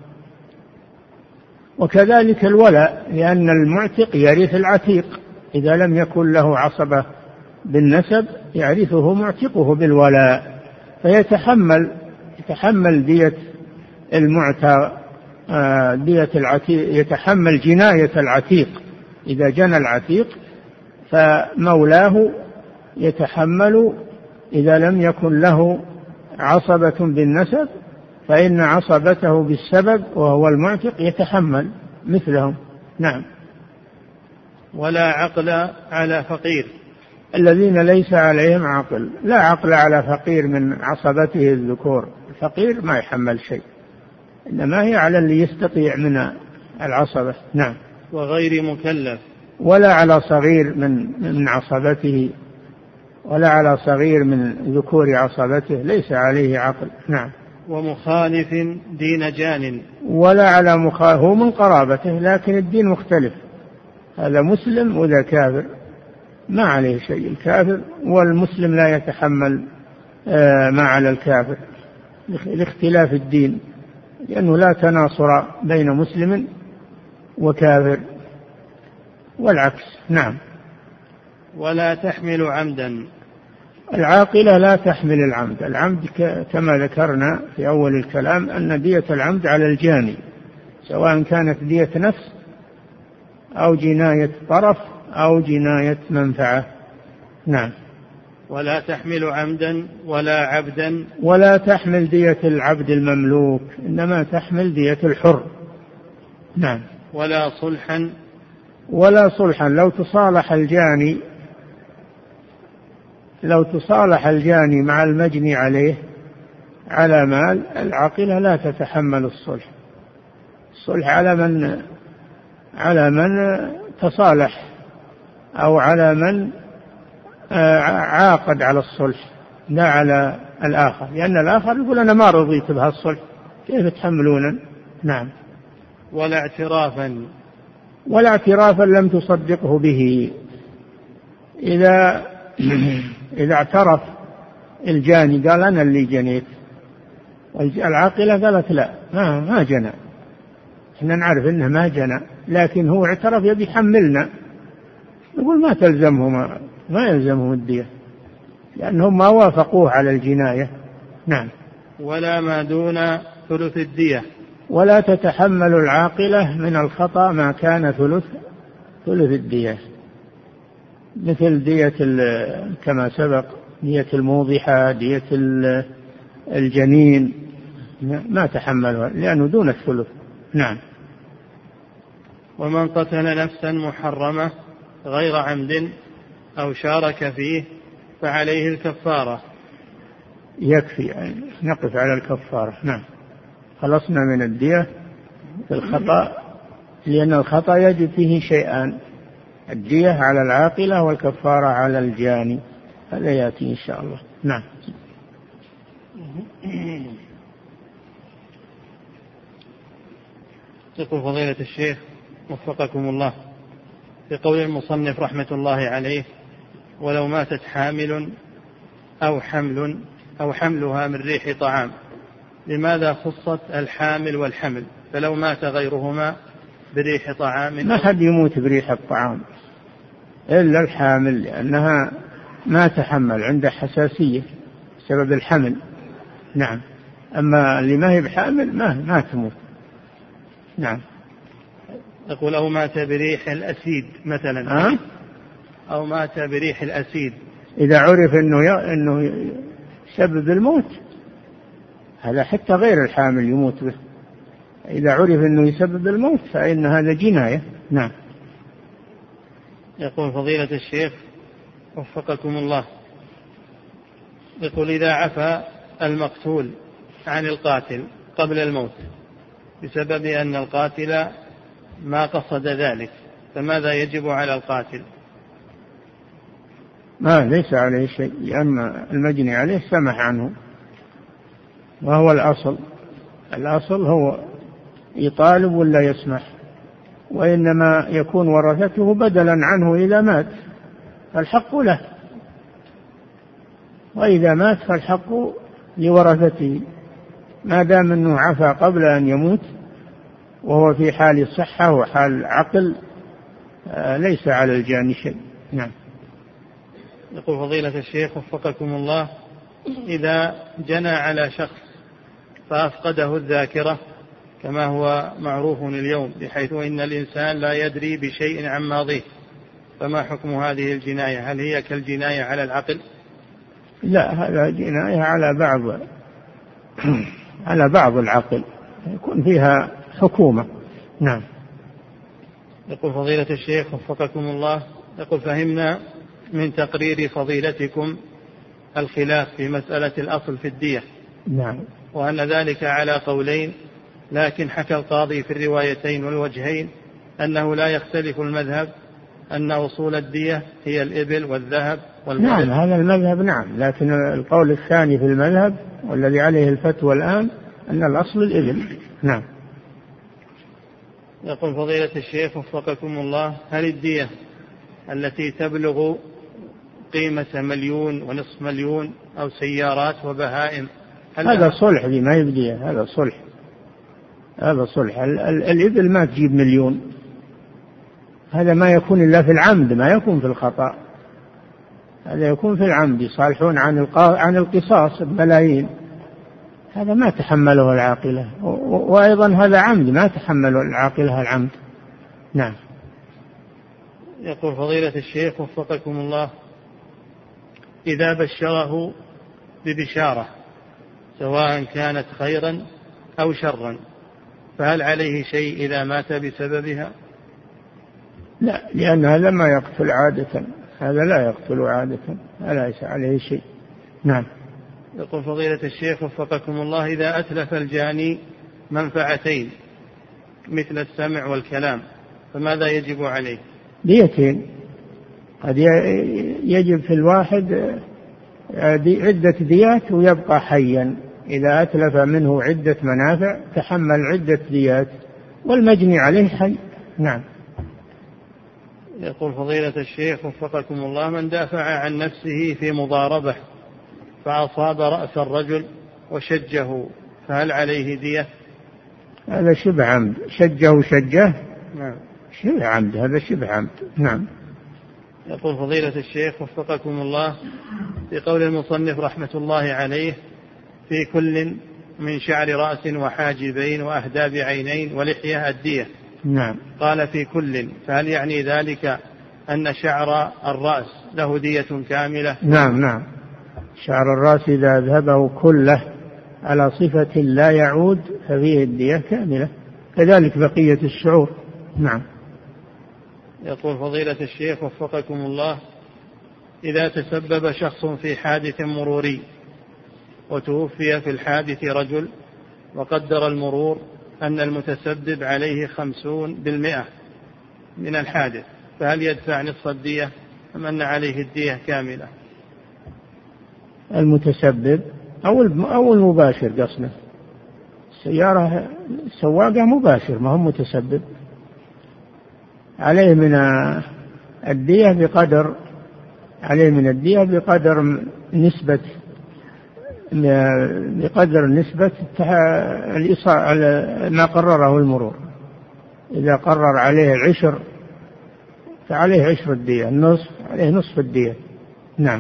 وكذلك الولاء، لأن المعتق يرث العتيق، إذا لم يكن له عصبة بالنسب يعرفه معتقه بالولاء، فيتحمل يتحمل دية المعتق، دية العتيق، يتحمل جناية العتيق إذا جنى العتيق فمولاه يتحمل، إذا لم يكن له عصبة بالنسب فإن عصبته بالسبب وهو المعتق يتحمل مثلهم. نعم. ولا عقل على فقير. الذين ليس عليهم عقل، لا عقل على فقير من عصبته الذكور، الفقير ما يحمل شيء، إنما هي على اللي يستطيع من العصبة. نعم. وغير مكلف. ولا على صغير من من عصبته، ولا على صغير من ذكور عصبته ليس عليه عقل. نعم. ومخالف دين جان. ولا على مخالف، هو من قرابته لكن الدين مختلف، هذا مسلم وذا كافر ما عليه شيء، الكافر والمسلم لا يتحمل ما على الكافر لاختلاف الدين، لأنه لا تناصر بين مسلم وكافر والعكس. نعم. ولا تحمل عمدا. العاقلة لا تحمل العمد، العمد كما ذكرنا في أول الكلام أن دية العمد على الجاني، سواء كانت دية نفس أو جناية طرف أو جناية منفعة. نعم. ولا تحمل عمدا ولا عبدا. ولا تحمل دية العبد المملوك، إنما تحمل دية الحر. نعم. ولا صلحا. ولا صلحا، لو تصالح الجاني لو تصالح الجاني مع المجني عليه على مال، العاقلة لا تتحمل الصلح، الصلح على من على من تصالح أو على من عاقد على الصلح، لا على الآخر، لأن الآخر يقول أنا ما رضيت بها الصلح، كيف تحملون؟ نعم. ولا اعترافا. ولا اعترافا لم تصدقه به، إذا إذا اعترف الجاني قال أنا اللي جنيت، العاقلة قالت لا ما ما جنى، احنا نعرف انه ما جنى، لكن هو اعترف يبي يحملنا، نقول ما تلزمهم ما يلزمهم الدية لأنهم ما وافقوه على الجناية. نعم. ولا ما دون ثلث الدية. ولا تتحمل العاقلة من الخطأ ما كان ثلث ثلث الدية، مثل دية كما سبق دية الموضحة، دية الجنين، ما تحملها لأنه دون الثلث. نعم. ومن قتل نفسا محرمة غير عمد أو شارك فيه فعليه الكفارة. يكفي يعني نقف على الكفارة. نعم. خلصنا من الدية في الخطأ، لأن الخطأ يجب فيه شيئان، الدية على العاقلة والكفارة على الجاني، هذا يأتي إن شاء الله. نعم. يقول فضيلة الشيخ وفقكم الله في قول المصنف رحمة الله عليه: ولو ماتت حامل أو حمل أو حملها من ريح طعام، لماذا خصت الحامل والحمل؟ فلو مات غيرهما بريح طعام. ما حد يموت بريح الطعام إلا الحامل، لأنها ما تحمل، عنده حساسية بسبب الحمل. نعم. أما اللي ما هي بحامل ما ما تموت. نعم. يقول أو مات بريح الأسيد مثلا. أه؟ أو مات بريح الأسيد إذا عرف إنه ي... إنه يسبب الموت، هذا حتى غير الحامل يموت به، إذا عرف إنه يسبب الموت فإن هذا جناية. نعم. يقول فضيلة الشيخ وفقكم الله، يقول إذا عفى المقتول عن القاتل قبل الموت بسبب أن القاتل ما قصد ذلك، فماذا يجب على القاتل؟ ما ليس عليه شيء، لأن المجني عليه سمح عنه، وهو الأصل الأصل هو يطالب ولا يسمح، وإنما يكون ورثته بدلا عنه إذا مات، فالحق له، وإذا مات فالحق لورثته، ما دام أنه عفى قبل أن يموت وهو في حال صحة وحال عقل ليس على الجاني شيء. نعم. يقول فضيلة الشيخ وفقكم الله، إذا جنى على شخص فأفقده الذاكرة كما هو معروف اليوم، بحيث إن الإنسان لا يدري بشيء عن ماضيه، فما حكم هذه الجناية؟ هل هي كالجناية على العقل؟ لا، هذا جناية على بعض على بعض العقل، يكون فيها حكومة. نعم. يقول فضيلة الشيخ وفقكم الله، يقول فهمنا من تقرير فضيلتكم الخلاف في مسألة الأصل في الدية. نعم. وأن ذلك على قولين، لكن حكى القاضي في الروايتين والوجهين أنه لا يختلف المذهب أن أصول الدية هي الإبل والذهب والمال. نعم، هذا المذهب. نعم، لكن القول الثاني في المذهب والذي عليه الفتوى الآن أن الأصل الإبل. نعم. يقول فضيلة الشيخ وفقكم الله، هل الدية التي تبلغ قيمة مليون ونصف مليون أو سيارات وبهائم هذا صلح؟ دي ما يبديه، هذا صلح، هذا صلح. الإبل ما تجيب مليون، هذا ما يكون إلا في العمد، ما يكون في الخطأ، هذا يكون في العمد، يصالحون عن عن القصاص بملايين، هذا ما تحمله العاقلة، وأيضا هذا عمد ما تحمله العاقلة العمد. نعم. يقول فضيلة الشيخ وفقكم الله، إذا بشره ببشارة سواء كانت خيرا أو شرا، فهل عليه شيء إذا مات بسببها؟ لا، لأن هذا ما يقتل عادة، هذا لا يقتل عادة، لا ليس عليه شيء. نعم. يقول فضيلة الشيخ وفقكم الله، إذا أتلف الجاني منفعتين مثل السمع والكلام، فماذا يجب عليه؟ ديتين، قد يجب في الواحد عدة ديات ويبقى حيا، إذا أتلف منه عدة منافع تحمل عدة ديات، والمجني عليه حي. نعم. يقول فضيلة الشيخ وفقكم الله، من دافع عن نفسه في مضاربة فأصاب رأس الرجل وشجه، فهل عليه دية؟ هذا شبه عمد، شجه شجه. نعم. شبه عمد، هذا شبه عمد. نعم. يقول فضيلة الشيخ وفقكم الله، في قول المصنف رحمة الله عليه في كل من شعر رأس وحاجبين وأهداب عينين ولحية الدية. نعم. قال في كل، فهل يعني ذلك أن شعر الرأس له دية كاملة؟ نعم نعم، شعر الرأس إذا ذهبه كله على صفة لا يعود ففيه الدية كاملة، كذلك بقية الشعور. نعم. يقول فضيلة الشيخ وفقكم الله، إذا تسبب شخص في حادث مروري وتوفي في الحادث رجل، وقدر المرور أن المتسبب عليه خمسون بالمئة من الحادث، فهل يدفع نصف الدية أم أن عليه الدية كاملة؟ المتسبب أو أو المباشر قصنا، السيارة سواقة مباشر ما هم متسبب، عليه من الدية بقدر عليه من الدية بقدر نسبة بقدر نسبة ما قرره المرور. إذا قرر عليه العشر فعليه عشر الدية، النصف عليه نصف الدية. نعم.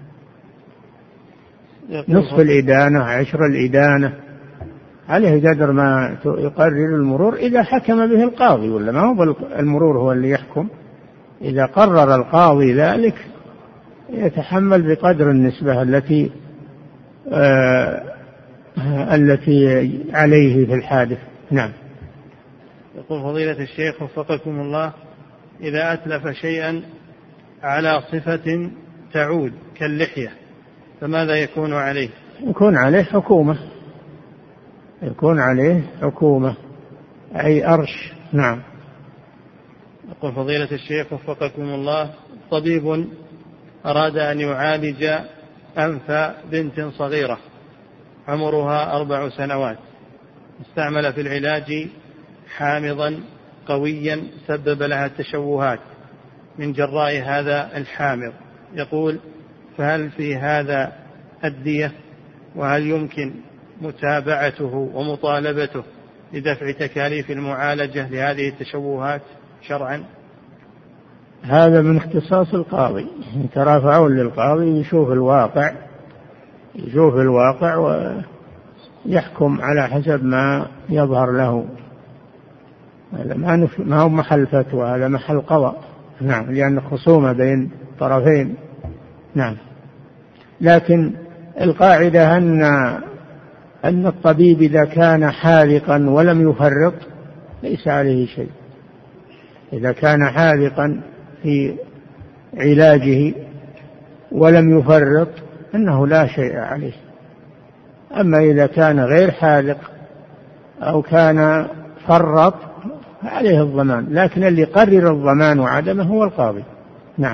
نصف الإدانة، عشر الإدانة، عليه قدر ما يقرر المرور إذا حكم به القاضي، ولا ما هو المرور هو اللي يحكم. إذا قرر القاضي ذلك يتحمل بقدر النسبة التي آه التي عليه في الحادث. نعم. يقول فضيلة الشيخ وفقكم الله، إذا أتلف شيئا على صفة تعود كاللحية فماذا يكون عليه؟ يكون عليه حكومة، يكون عليه حكومة أي أرش. نعم. يقول فضيلة الشيخ وفقكم الله، طبيب أراد أن يعالج أنف بنت صغيرة عمرها أربع سنوات، استعمل في العلاج حامضا قويا سبب لها التشوهات من جراء هذا الحامض، يقول فهل في هذا الدية؟ وهل يمكن متابعته ومطالبته لدفع تكاليف المعالجة لهذه التشوهات شرعا؟ هذا من اختصاص القاضي، يترافعون للقاضي يشوف الواقع يشوف الواقع يحكم على حسب ما يظهر له. هذا ما هو محل فتوى، هذا محل قضاء. نعم، لأن خصومة بين طرفين. نعم. لكن القاعدة أن أن الطبيب إذا كان حاذقا ولم يفرط ليس عليه شيء. إذا كان حاذقا في علاجه ولم يفرط أنه لا شيء عليه. أما إذا كان غير حاذق أو كان فرط عليه الضمان، لكن اللي قرر الضمان وعدمه هو القاضي. نعم.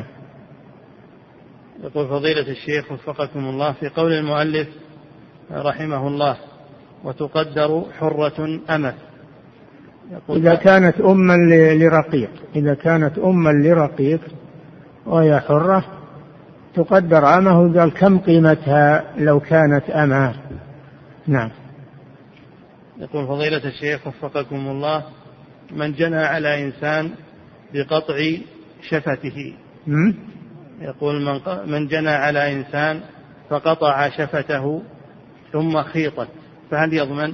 يقول فضيلة الشيخ وفقكم الله، في قول المؤلف رحمه الله وتقدر حرة أمة، إذا كانت أما لرقيق إذا كانت أما لرقيق وهي حرة تقدر أمه. قال كم قيمتها لو كانت أمة. نعم. يقول فضيلة الشيخ وفقكم الله، من جنى على إنسان بقطع شفته، م? يقول من, من جنى على إنسان فقطع شفته ثم خيطت فهل يضمن؟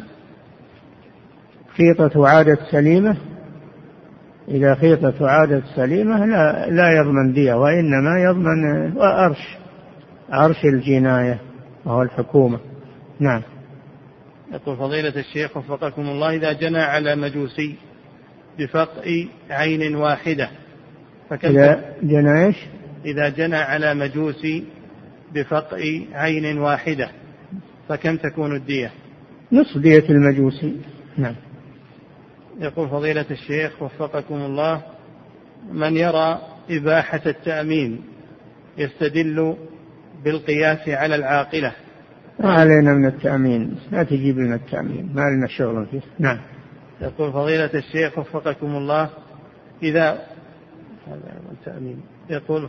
خيطة عادت سليمة. إذا خيطة عادت سليمة لا, لا يضمن دية، وإنما يضمن أرش أرش الجناية وهو الحكومة. نعم. يقول فضيلة الشيخ وفقكم الله، إذا جنى على مجوسي بفقء عين واحدة فكم إذا جنى إيش؟ إذا جنى على مجوسي بفقء عين واحدة فكم تكون الدية؟ نصف دية المجوسي. نعم. يقول فضيلة الشيخ وفقكم الله، من يرى إباحة التأمين يستدل بالقياس على العاقلة. ما علينا من التأمين، لا تجيب لنا التأمين، ما لنا شغل فيه. نعم. يقول فضيلة الشيخ وفقكم الله، إذا هذا التأمين يقول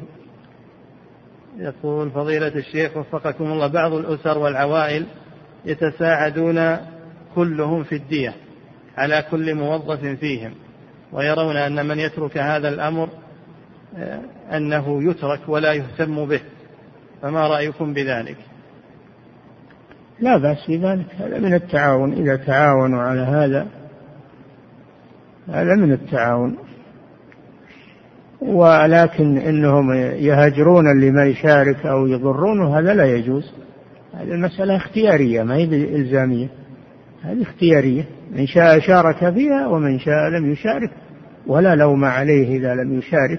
يقول فضيلة الشيخ وفقكم الله، بعض الأسر والعوائل يتساعدون كلهم في الدية على كل موظف فيهم، ويرون أن من يترك هذا الأمر أنه يترك ولا يهتم به، فما رأيكم بذلك؟ لا بأس بذلك، هذا من التعاون. إذا تعاونوا على هذا هذا من التعاون، ولكن إنهم يهجرون اللي ما يشارك أو يضرونه هذا لا يجوز. هذه المسألة اختيارية ما هي إلزامية، هذه اختيارية، من شاء شارك فيها ومن شاء لم يشارك، ولا لوم عليه إذا لم يشارك.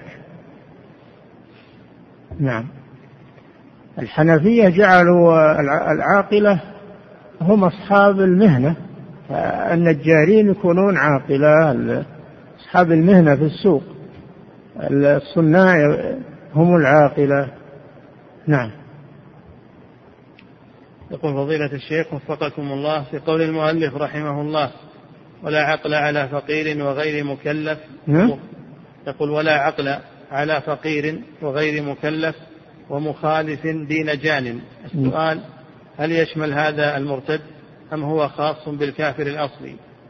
نعم. الحنفية جعلوا العاقلة هم أصحاب المهنة، النجارين يكونون عاقلة، أصحاب المهنة في السوق، الصناع هم العاقلة. نعم. يقول فضيلة الشيخ وفقكم الله، في قول المؤلف رحمه الله ولا عقل على فقير وغير مكلف، يقول ولا عقل على فقير وغير مكلف ومخالف دين جان، السؤال هل يشمل هذا المرتد أم هو خاص بالكافر الأصلي؟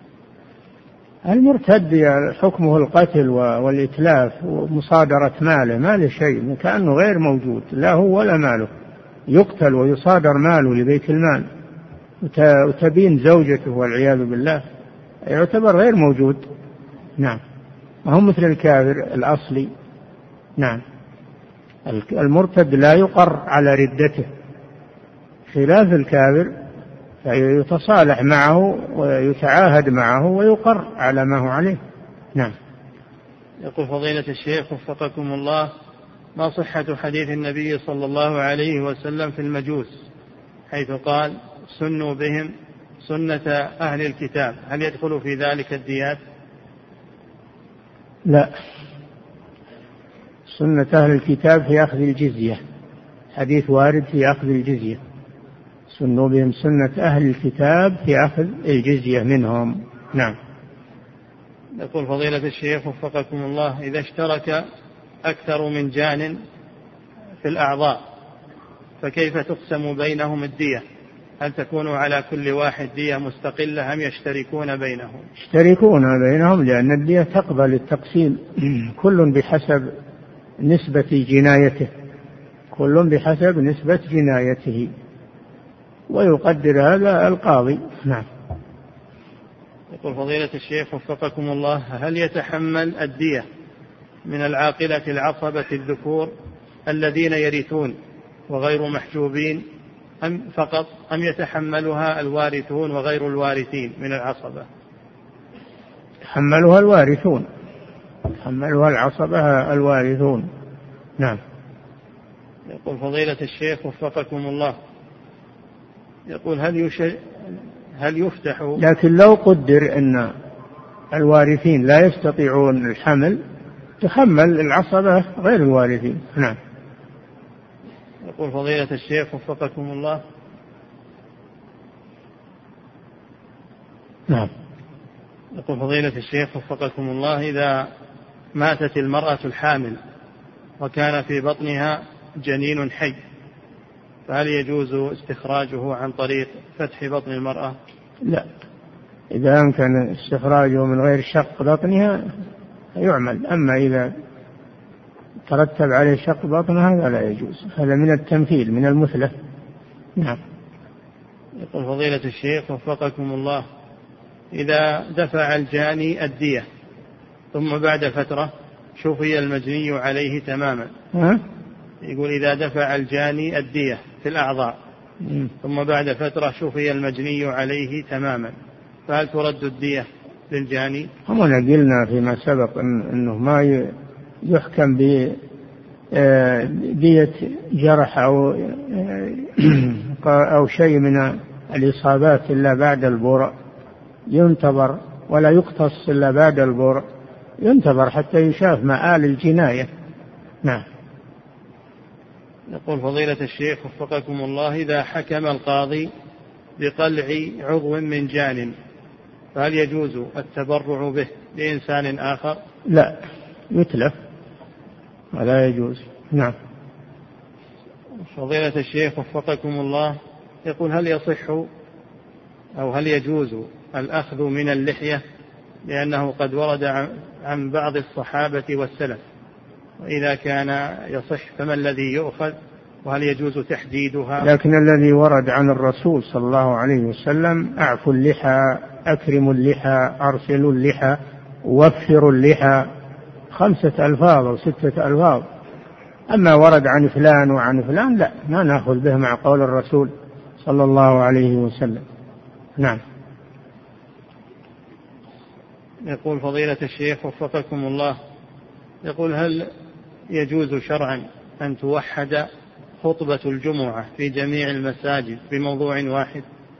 المرتد حكمه القتل والإتلاف ومصادرة ماله، ما له شيء، كأنه غير موجود، لا هو ولا ماله، يقتل ويصادر ماله لبيت المال وتبين زوجته والعياذ بالله، يعتبر غير موجود. نعم. وهم مثل الكافر الأصلي. نعم. المرتد لا يقر على ردته، خلاف الكافر فيتصالح معه ويتعاهد معه ويقر على ما هو عليه. نعم. يقول فضيلة الشيخ وفقكم الله، ما صحة حديث النبي صلى الله عليه وسلم في المجوس حيث قال سنوا بهم سنة أهل الكتاب، هل يدخل في ذلك الديات؟ لا، سنة أهل الكتاب في أخذ الجزية، حديث وارد في أخذ الجزية، سنوا بهم سنة أهل الكتاب في أخذ الجزية منهم. نعم. يقول فضيلة الشيخ وفقكم الله، إذا اشترك أكثر من جان في الأعضاء فكيف تقسم بينهم الدية؟ هل تكون على كل واحد دية مستقلة أم يشتركون بينهم؟ يشتركون بينهم، لأن الدية تقبل التقسيم، كل بحسب نسبة جنايته، كل بحسب نسبة جنايته. ويقدر هذا القاضي. نعم. يقول فضيلة الشيخ وفقكم الله: هل يتحمل الدية من العاقلة العصبة الذكور الذين يرثون وغير محجوبين أم فقط، أم يتحملها الوارثون وغير الوارثين من العصبة؟ يتحملها الوارثون، يتحملها العصبة الوارثون. نعم. يقول فضيلة الشيخ وفقكم الله: يقول هل يش... هل يفتح، لكن لو قدر أن الوارثين لا يستطيعون الحمل تحمل العصبة غير الوارثين. نعم. يقول فضيلة الشيخ وفقكم الله: نعم. يقول فضيلة الشيخ وفقكم الله: إذا ماتت المرأة الحامل وكان في بطنها جنين حي، فهل يجوز استخراجه عن طريق فتح بطن المرأة؟ لا، إذا أمكن استخراجه من غير شق بطنها يعمل، أما إذا ترتب عليه شق بطنها هذا لا يجوز، هذا من التمثيل من المثلة. نعم. يقول فضيلة الشيخ وفقكم الله: إذا دفع الجاني الدية ثم بعد فترة شفي المجني عليه تماما، ها؟ يقول إذا دفع الجاني الدية في الأعضاء م. ثم بعد فترة شفي المجني عليه تماما، فهل ترد الدية للجاني؟ هم قلنا فيما سبق إن أنه ما يحكم بدية جرح أو أو شيء من الإصابات إلا بعد البرء، ينتظر، ولا يقتص إلا بعد البرء، ينتظر حتى يشاف مآل الجناية. نعم. يقول فضيلة الشيخ وفقكم الله: إذا حكم القاضي بقلع عضو من جان فهل يجوز التبرع به لإنسان آخر؟ لا، يتلف ولا يجوز. نعم. فضيلة الشيخ وفقكم الله: يقول هل يصح أو هل يجوز الأخذ من اللحية، لأنه قد ورد عن بعض الصحابة والسلف، وإذا كان يصح فما الذي يؤخذ، وهل يجوز تحديدها؟ لكن الذي ورد عن الرسول صلى الله عليه وسلم: أعفوا اللحى، أكرموا اللحى، أرسلوا اللحى، وفروا اللحى، خمسة ألفاظ أو ستة ألفاظ. أما ورد عن فلان وعن فلان لا، ما نأخذ به مع قول الرسول صلى الله عليه وسلم. نعم. يقول فضيلة الشيخ وفقكم الله: يقول هل يجوز شرعا أن توحد خطبة الجمعة في جميع المساجد بموضوع واحد؟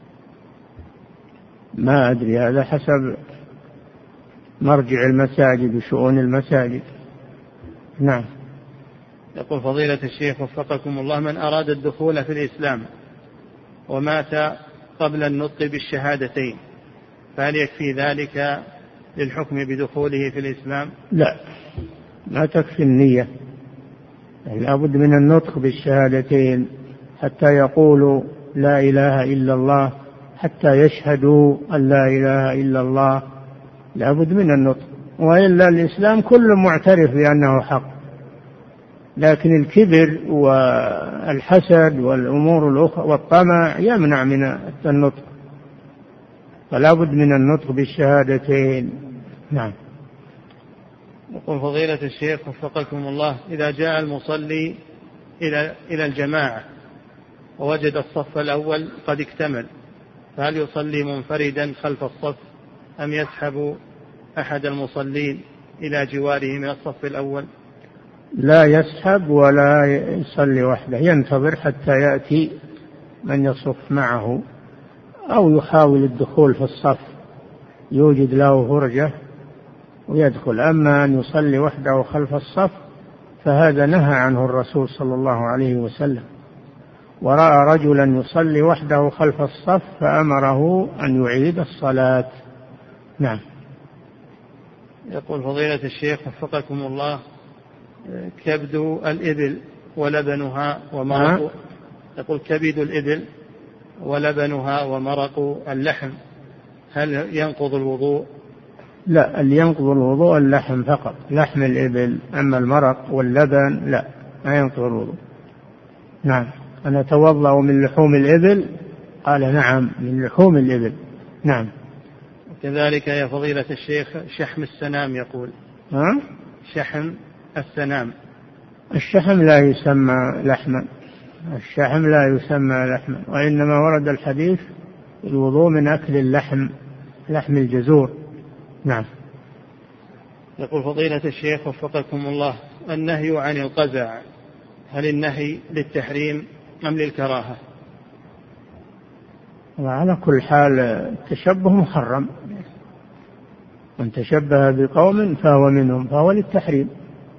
ما أدري، هذا حسب مرجع المساجد وشؤون المساجد. نعم. يقول فضيلة الشيخ وفقكم الله: من أراد الدخول في الإسلام ومات قبل النطق بالشهادتين فهل يكفي ذلك للحكم بدخوله في الإسلام؟ لا، ما تكفي النية، لا بد من النطق بالشهادتين حتى يقولوا لا إله إلا الله، حتى يشهدوا أن لا إله إلا الله، لا بد من النطق، وإلا الإسلام كل معترف بأنه حق، لكن الكبر والحسد والأمور الأخرى والطمع يمنع من النطق، فلا بد من النطق بالشهادتين. نعم. يقول فضيلة الشيخ وفقكم الله: إذا جاء المصلي إلى إلى الجماعة ووجد الصف الأول قد اكتمل، فهل يصلي منفردا خلف الصف أم يسحب أحد المصلين إلى جواره من الصف الأول؟ لا يسحب ولا يصلي وحده، ينتظر حتى يأتي من يصف معه، أو يحاول الدخول في الصف، يوجد له فرجة ويدخل. أما أن يصلي وحده خلف الصف فهذا نهى عنه الرسول صلى الله عليه وسلم، ورأى رجلا يصلي وحده خلف الصف فأمره أن يعيد الصلاة. نعم. يقول فضيلة الشيخ وفقكم الله: كبد الإبل ولبنها ومرق، يقول كبد الإبل ولبنها ومرق اللحم هل ينقض الوضوء؟ لا، اللي ينقض الوضوء اللحم فقط، لحم الإبل، أما المرق واللبن لا، ما ينقض الوضوء. نعم. أنا أتوضأ من لحوم الإبل قال نعم من لحوم الإبل. نعم. كذلك يا فضيلة الشيخ شحم السنام يقول. ها؟ شحم السنام. الشحم لا يسمى لحما، الشحم لا يسمى لحما، وإنما ورد الحديث الوضوء من أكل اللحم، لحم الجزور. نعم. يقول فضيلة الشيخ وفقكم الله النهي عن القزع هل النهي للتحريم أم للكراهة؟ وعلى كل حال التشبه محرم، من تشبه بقوم فهو منهم، فهو للتحريم.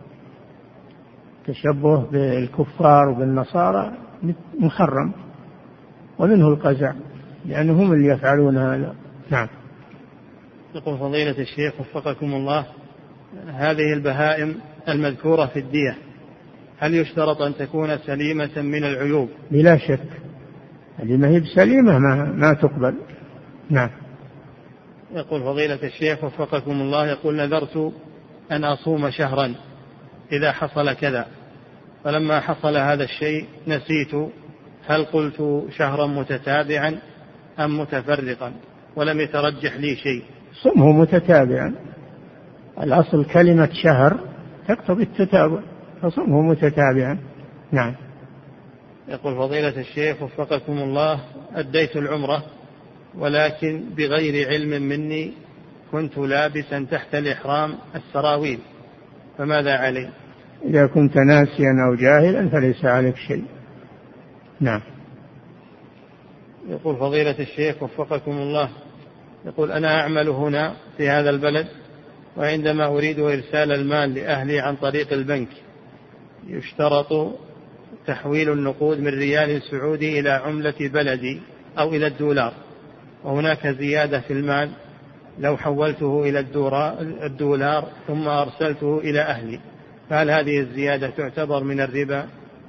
التشبه بالكفار وبالنصارى محرم، ومنه القزع لأنهم اللي يفعلون هذا. نعم. يقول فضيلة الشيخ وفقكم الله هذه البهائم المذكورة في الدية هل يشترط أن تكون سليمة من العيوب؟ بلا شك، هذه ما هي بسليمة ما, ما تقبل. نعم. يقول فضيلة الشيخ وفقكم الله يقول نذرت أن أصوم شهرا إذا حصل كذا، فلما حصل هذا الشيء نسيت، هل قلت شهرا متتابعا أم متفرقا ولم يترجح لي شيء؟ صمه متتابعا، الأصل كلمة شهر تقتضي التتابع، فصمه متتابعا. نعم. يقول فضيلة الشيخ وفقكم الله أديت العمرة ولكن بغير علم مني كنت لابسا تحت الإحرام السراويل، فماذا علي؟ إذا كنت ناسيا أو جاهلا فليس عليك شيء. نعم. يقول فضيلة الشيخ وفقكم الله يقول أنا أعمل هنا في هذا البلد، وعندما أريد إرسال المال لأهلي عن طريق البنك يشترط تحويل النقود من ريال سعودي إلى عملة بلدي أو إلى الدولار، وهناك زيادة في المال لو حولته إلى الدولار ثم أرسلته إلى أهلي، فهل هذه الزيادة تعتبر من الربا؟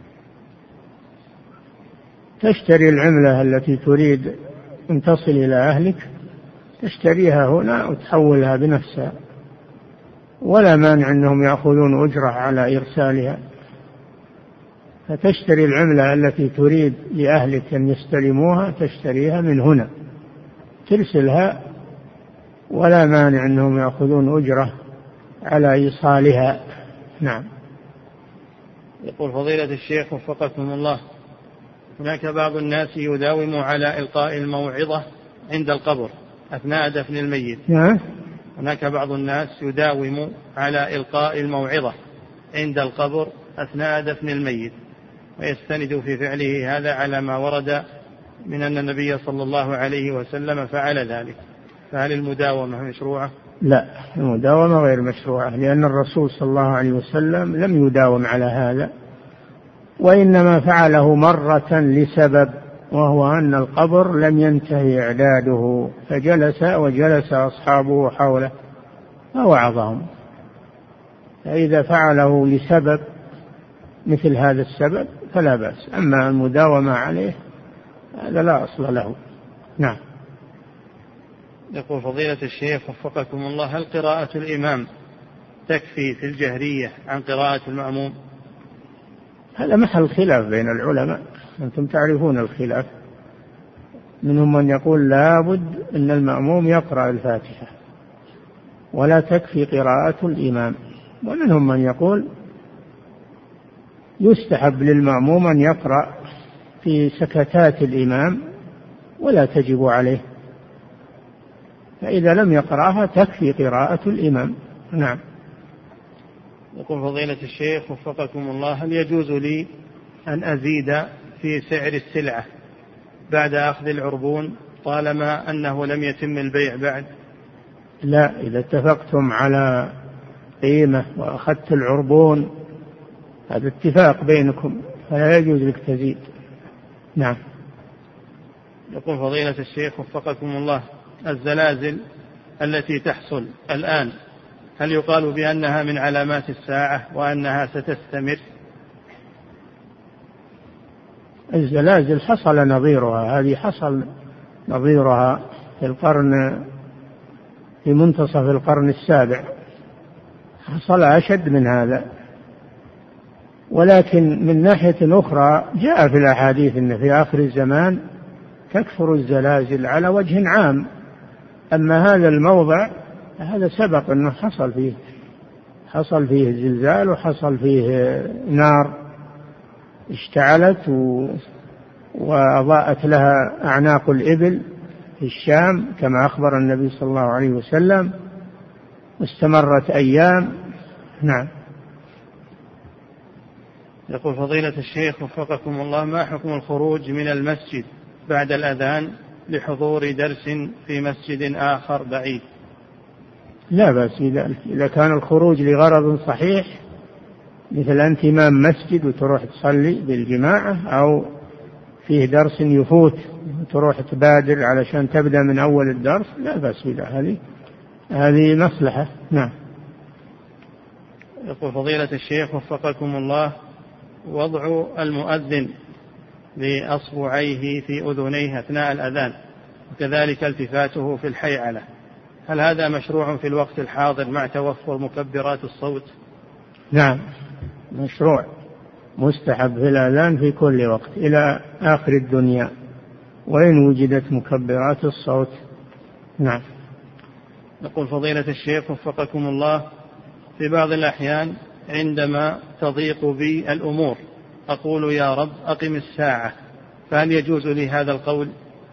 تشتري العملة التي تريد أن تصل إلى أهلك، تشتريها هنا وتحولها بنفسها، ولا مانع أنهم يأخذون أجرة على إرسالها، فتشتري العملة التي تريد لأهلك أن يستلموها تشتريها من هنا ترسلها، ولا مانع أنهم يأخذون أجرة على إيصالها. نعم. يقول فضيلة الشيخ وفقكم الله هناك بعض الناس يداوم على إلقاء الموعظة عند القبر أثناء دفن الميت. نعم. هناك بعض الناس يداوم على إلقاء الموعظة عند القبر أثناء دفن الميت، ويستند في فعله هذا على ما ورد من أن النبي صلى الله عليه وسلم فعل ذلك، فهل المداومة مشروعة؟ لا، المداومة غير مشروعة، لأن الرسول صلى الله عليه وسلم لم يداوم على هذا، وإنما فعله مرة لسبب، وهو أن القبر لم ينتهي إعداده فجلس وجلس أصحابه حوله فوعظهم، فإذا فعله لسبب مثل هذا السبب فلا بأس، أما المداومة عليه هذا لا أصل له. نعم. يقول فضيلة الشيخ وفقكم الله هل قراءة الإمام تكفي في الجهرية عن قراءة المأموم؟ هذا محل خلاف بين العلماء، أنتم تعرفون الخلاف، منهم من يقول لابد أن المأموم يقرأ الفاتحة ولا تكفي قراءة الإمام، ومنهم من يقول يستحب للمأموم أن يقرأ في سكتات الإمام ولا تجب عليه، فإذا لم يقرأها تكفي قراءة الإمام. نعم. يقول فضيلة الشيخ وفقكم الله هل يجوز لي أن أزيد في سعر السلعة بعد أخذ العربون طالما أنه لم يتم البيع بعد؟ لا، إذا اتفقتم على قيمة وأخذت العربون هذا اتفاق بينكم فلا يجوز لك تزيد. نعم. يقول فضيلة الشيخ وفقكم الله الزلازل التي تحصل الآن هل يقال بأنها من علامات الساعة وأنها ستستمر؟ الزلازل حصل نظيرها، هذه حصل نظيرها في القرن في منتصف القرن السابع، حصل أشد من هذا، ولكن من ناحية أخرى جاء في الأحاديث أن في آخر الزمان تكثر الزلازل على وجه عام. أما هذا الموضع هذا سبق أنه حصل فيه حصل فيه زلزال وحصل فيه نار اشتعلت وأضاءت لها أعناق الإبل في الشام كما أخبر النبي صلى الله عليه وسلم، واستمرت أيام. نعم. يقول فضيلة الشيخ وفقكم الله: ما حكم الخروج من المسجد بعد الأذان لحضور درس في مسجد آخر بعيد؟ لا بأس بذلك إذا كان الخروج لغرض صحيح، مثل أنت إمام مسجد وتروح تصلي بالجماعة، أو فيه درس يفوت تروح تبادر علشان تبدأ من أول الدرس، لا بأس بذلك، هذه هذه مصلحة. نعم. يقول فضيلة الشيخ وفقكم الله: وضع المؤذن لأصبعيه في أذنيه أثناء الأذان وكذلك التفاته في الحيعلة، هل هذا مشروع في الوقت الحاضر مع توفر مكبرات الصوت؟ نعم مشروع، مستحب في الأذان في كل وقت إلى آخر الدنيا وإن وجدت مكبرات الصوت. نعم. يقول فضيلة الشيخ وفقكم الله: في بعض الأحيان عندما تضيق بي الأمور أقول يا رب أقم الساعة، فهل يجوز لي هذا القول؟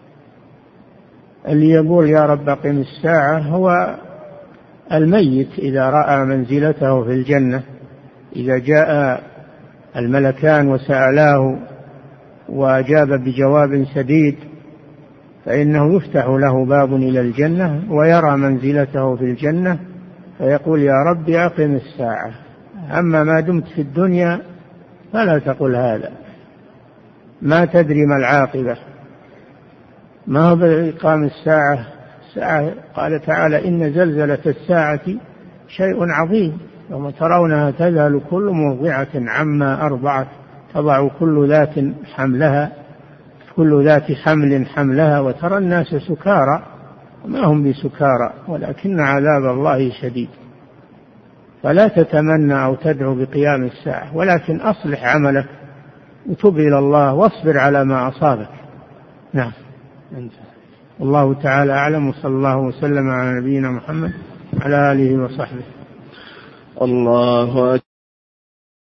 اللي يقول يا رب أقم الساعة هو الميت إذا رأى منزلته في الجنة، إذا جاء الملكان وسألاه وأجاب بجواب سديد فإنه يفتح له باب إلى الجنة ويرى منزلته في الجنة فيقول يا رب أقم الساعة. أما ما دمت في الدنيا فلا تقل هذا، ما تدري ما العاقبة، ما هو بإقام الساعة. الساعة قال تعالى إن زلزلة الساعة شيء عظيم يوم ترونها تذهل كل مرضعة عما أرضعت تضع كل ذات حملها كل ذات حمل حملها وترى الناس سكارى وما هم بسكارى ولكن عذاب الله شديد. فلا تتمنى أو تدعو بقيام الساعة، ولكن أصلح عملك وتب إلى الله واصبر على ما أصابك. نعم. الله تعالى أعلم، وصلى الله وسلم على نبينا محمد وعلى آله وصحبه. الله أكبر.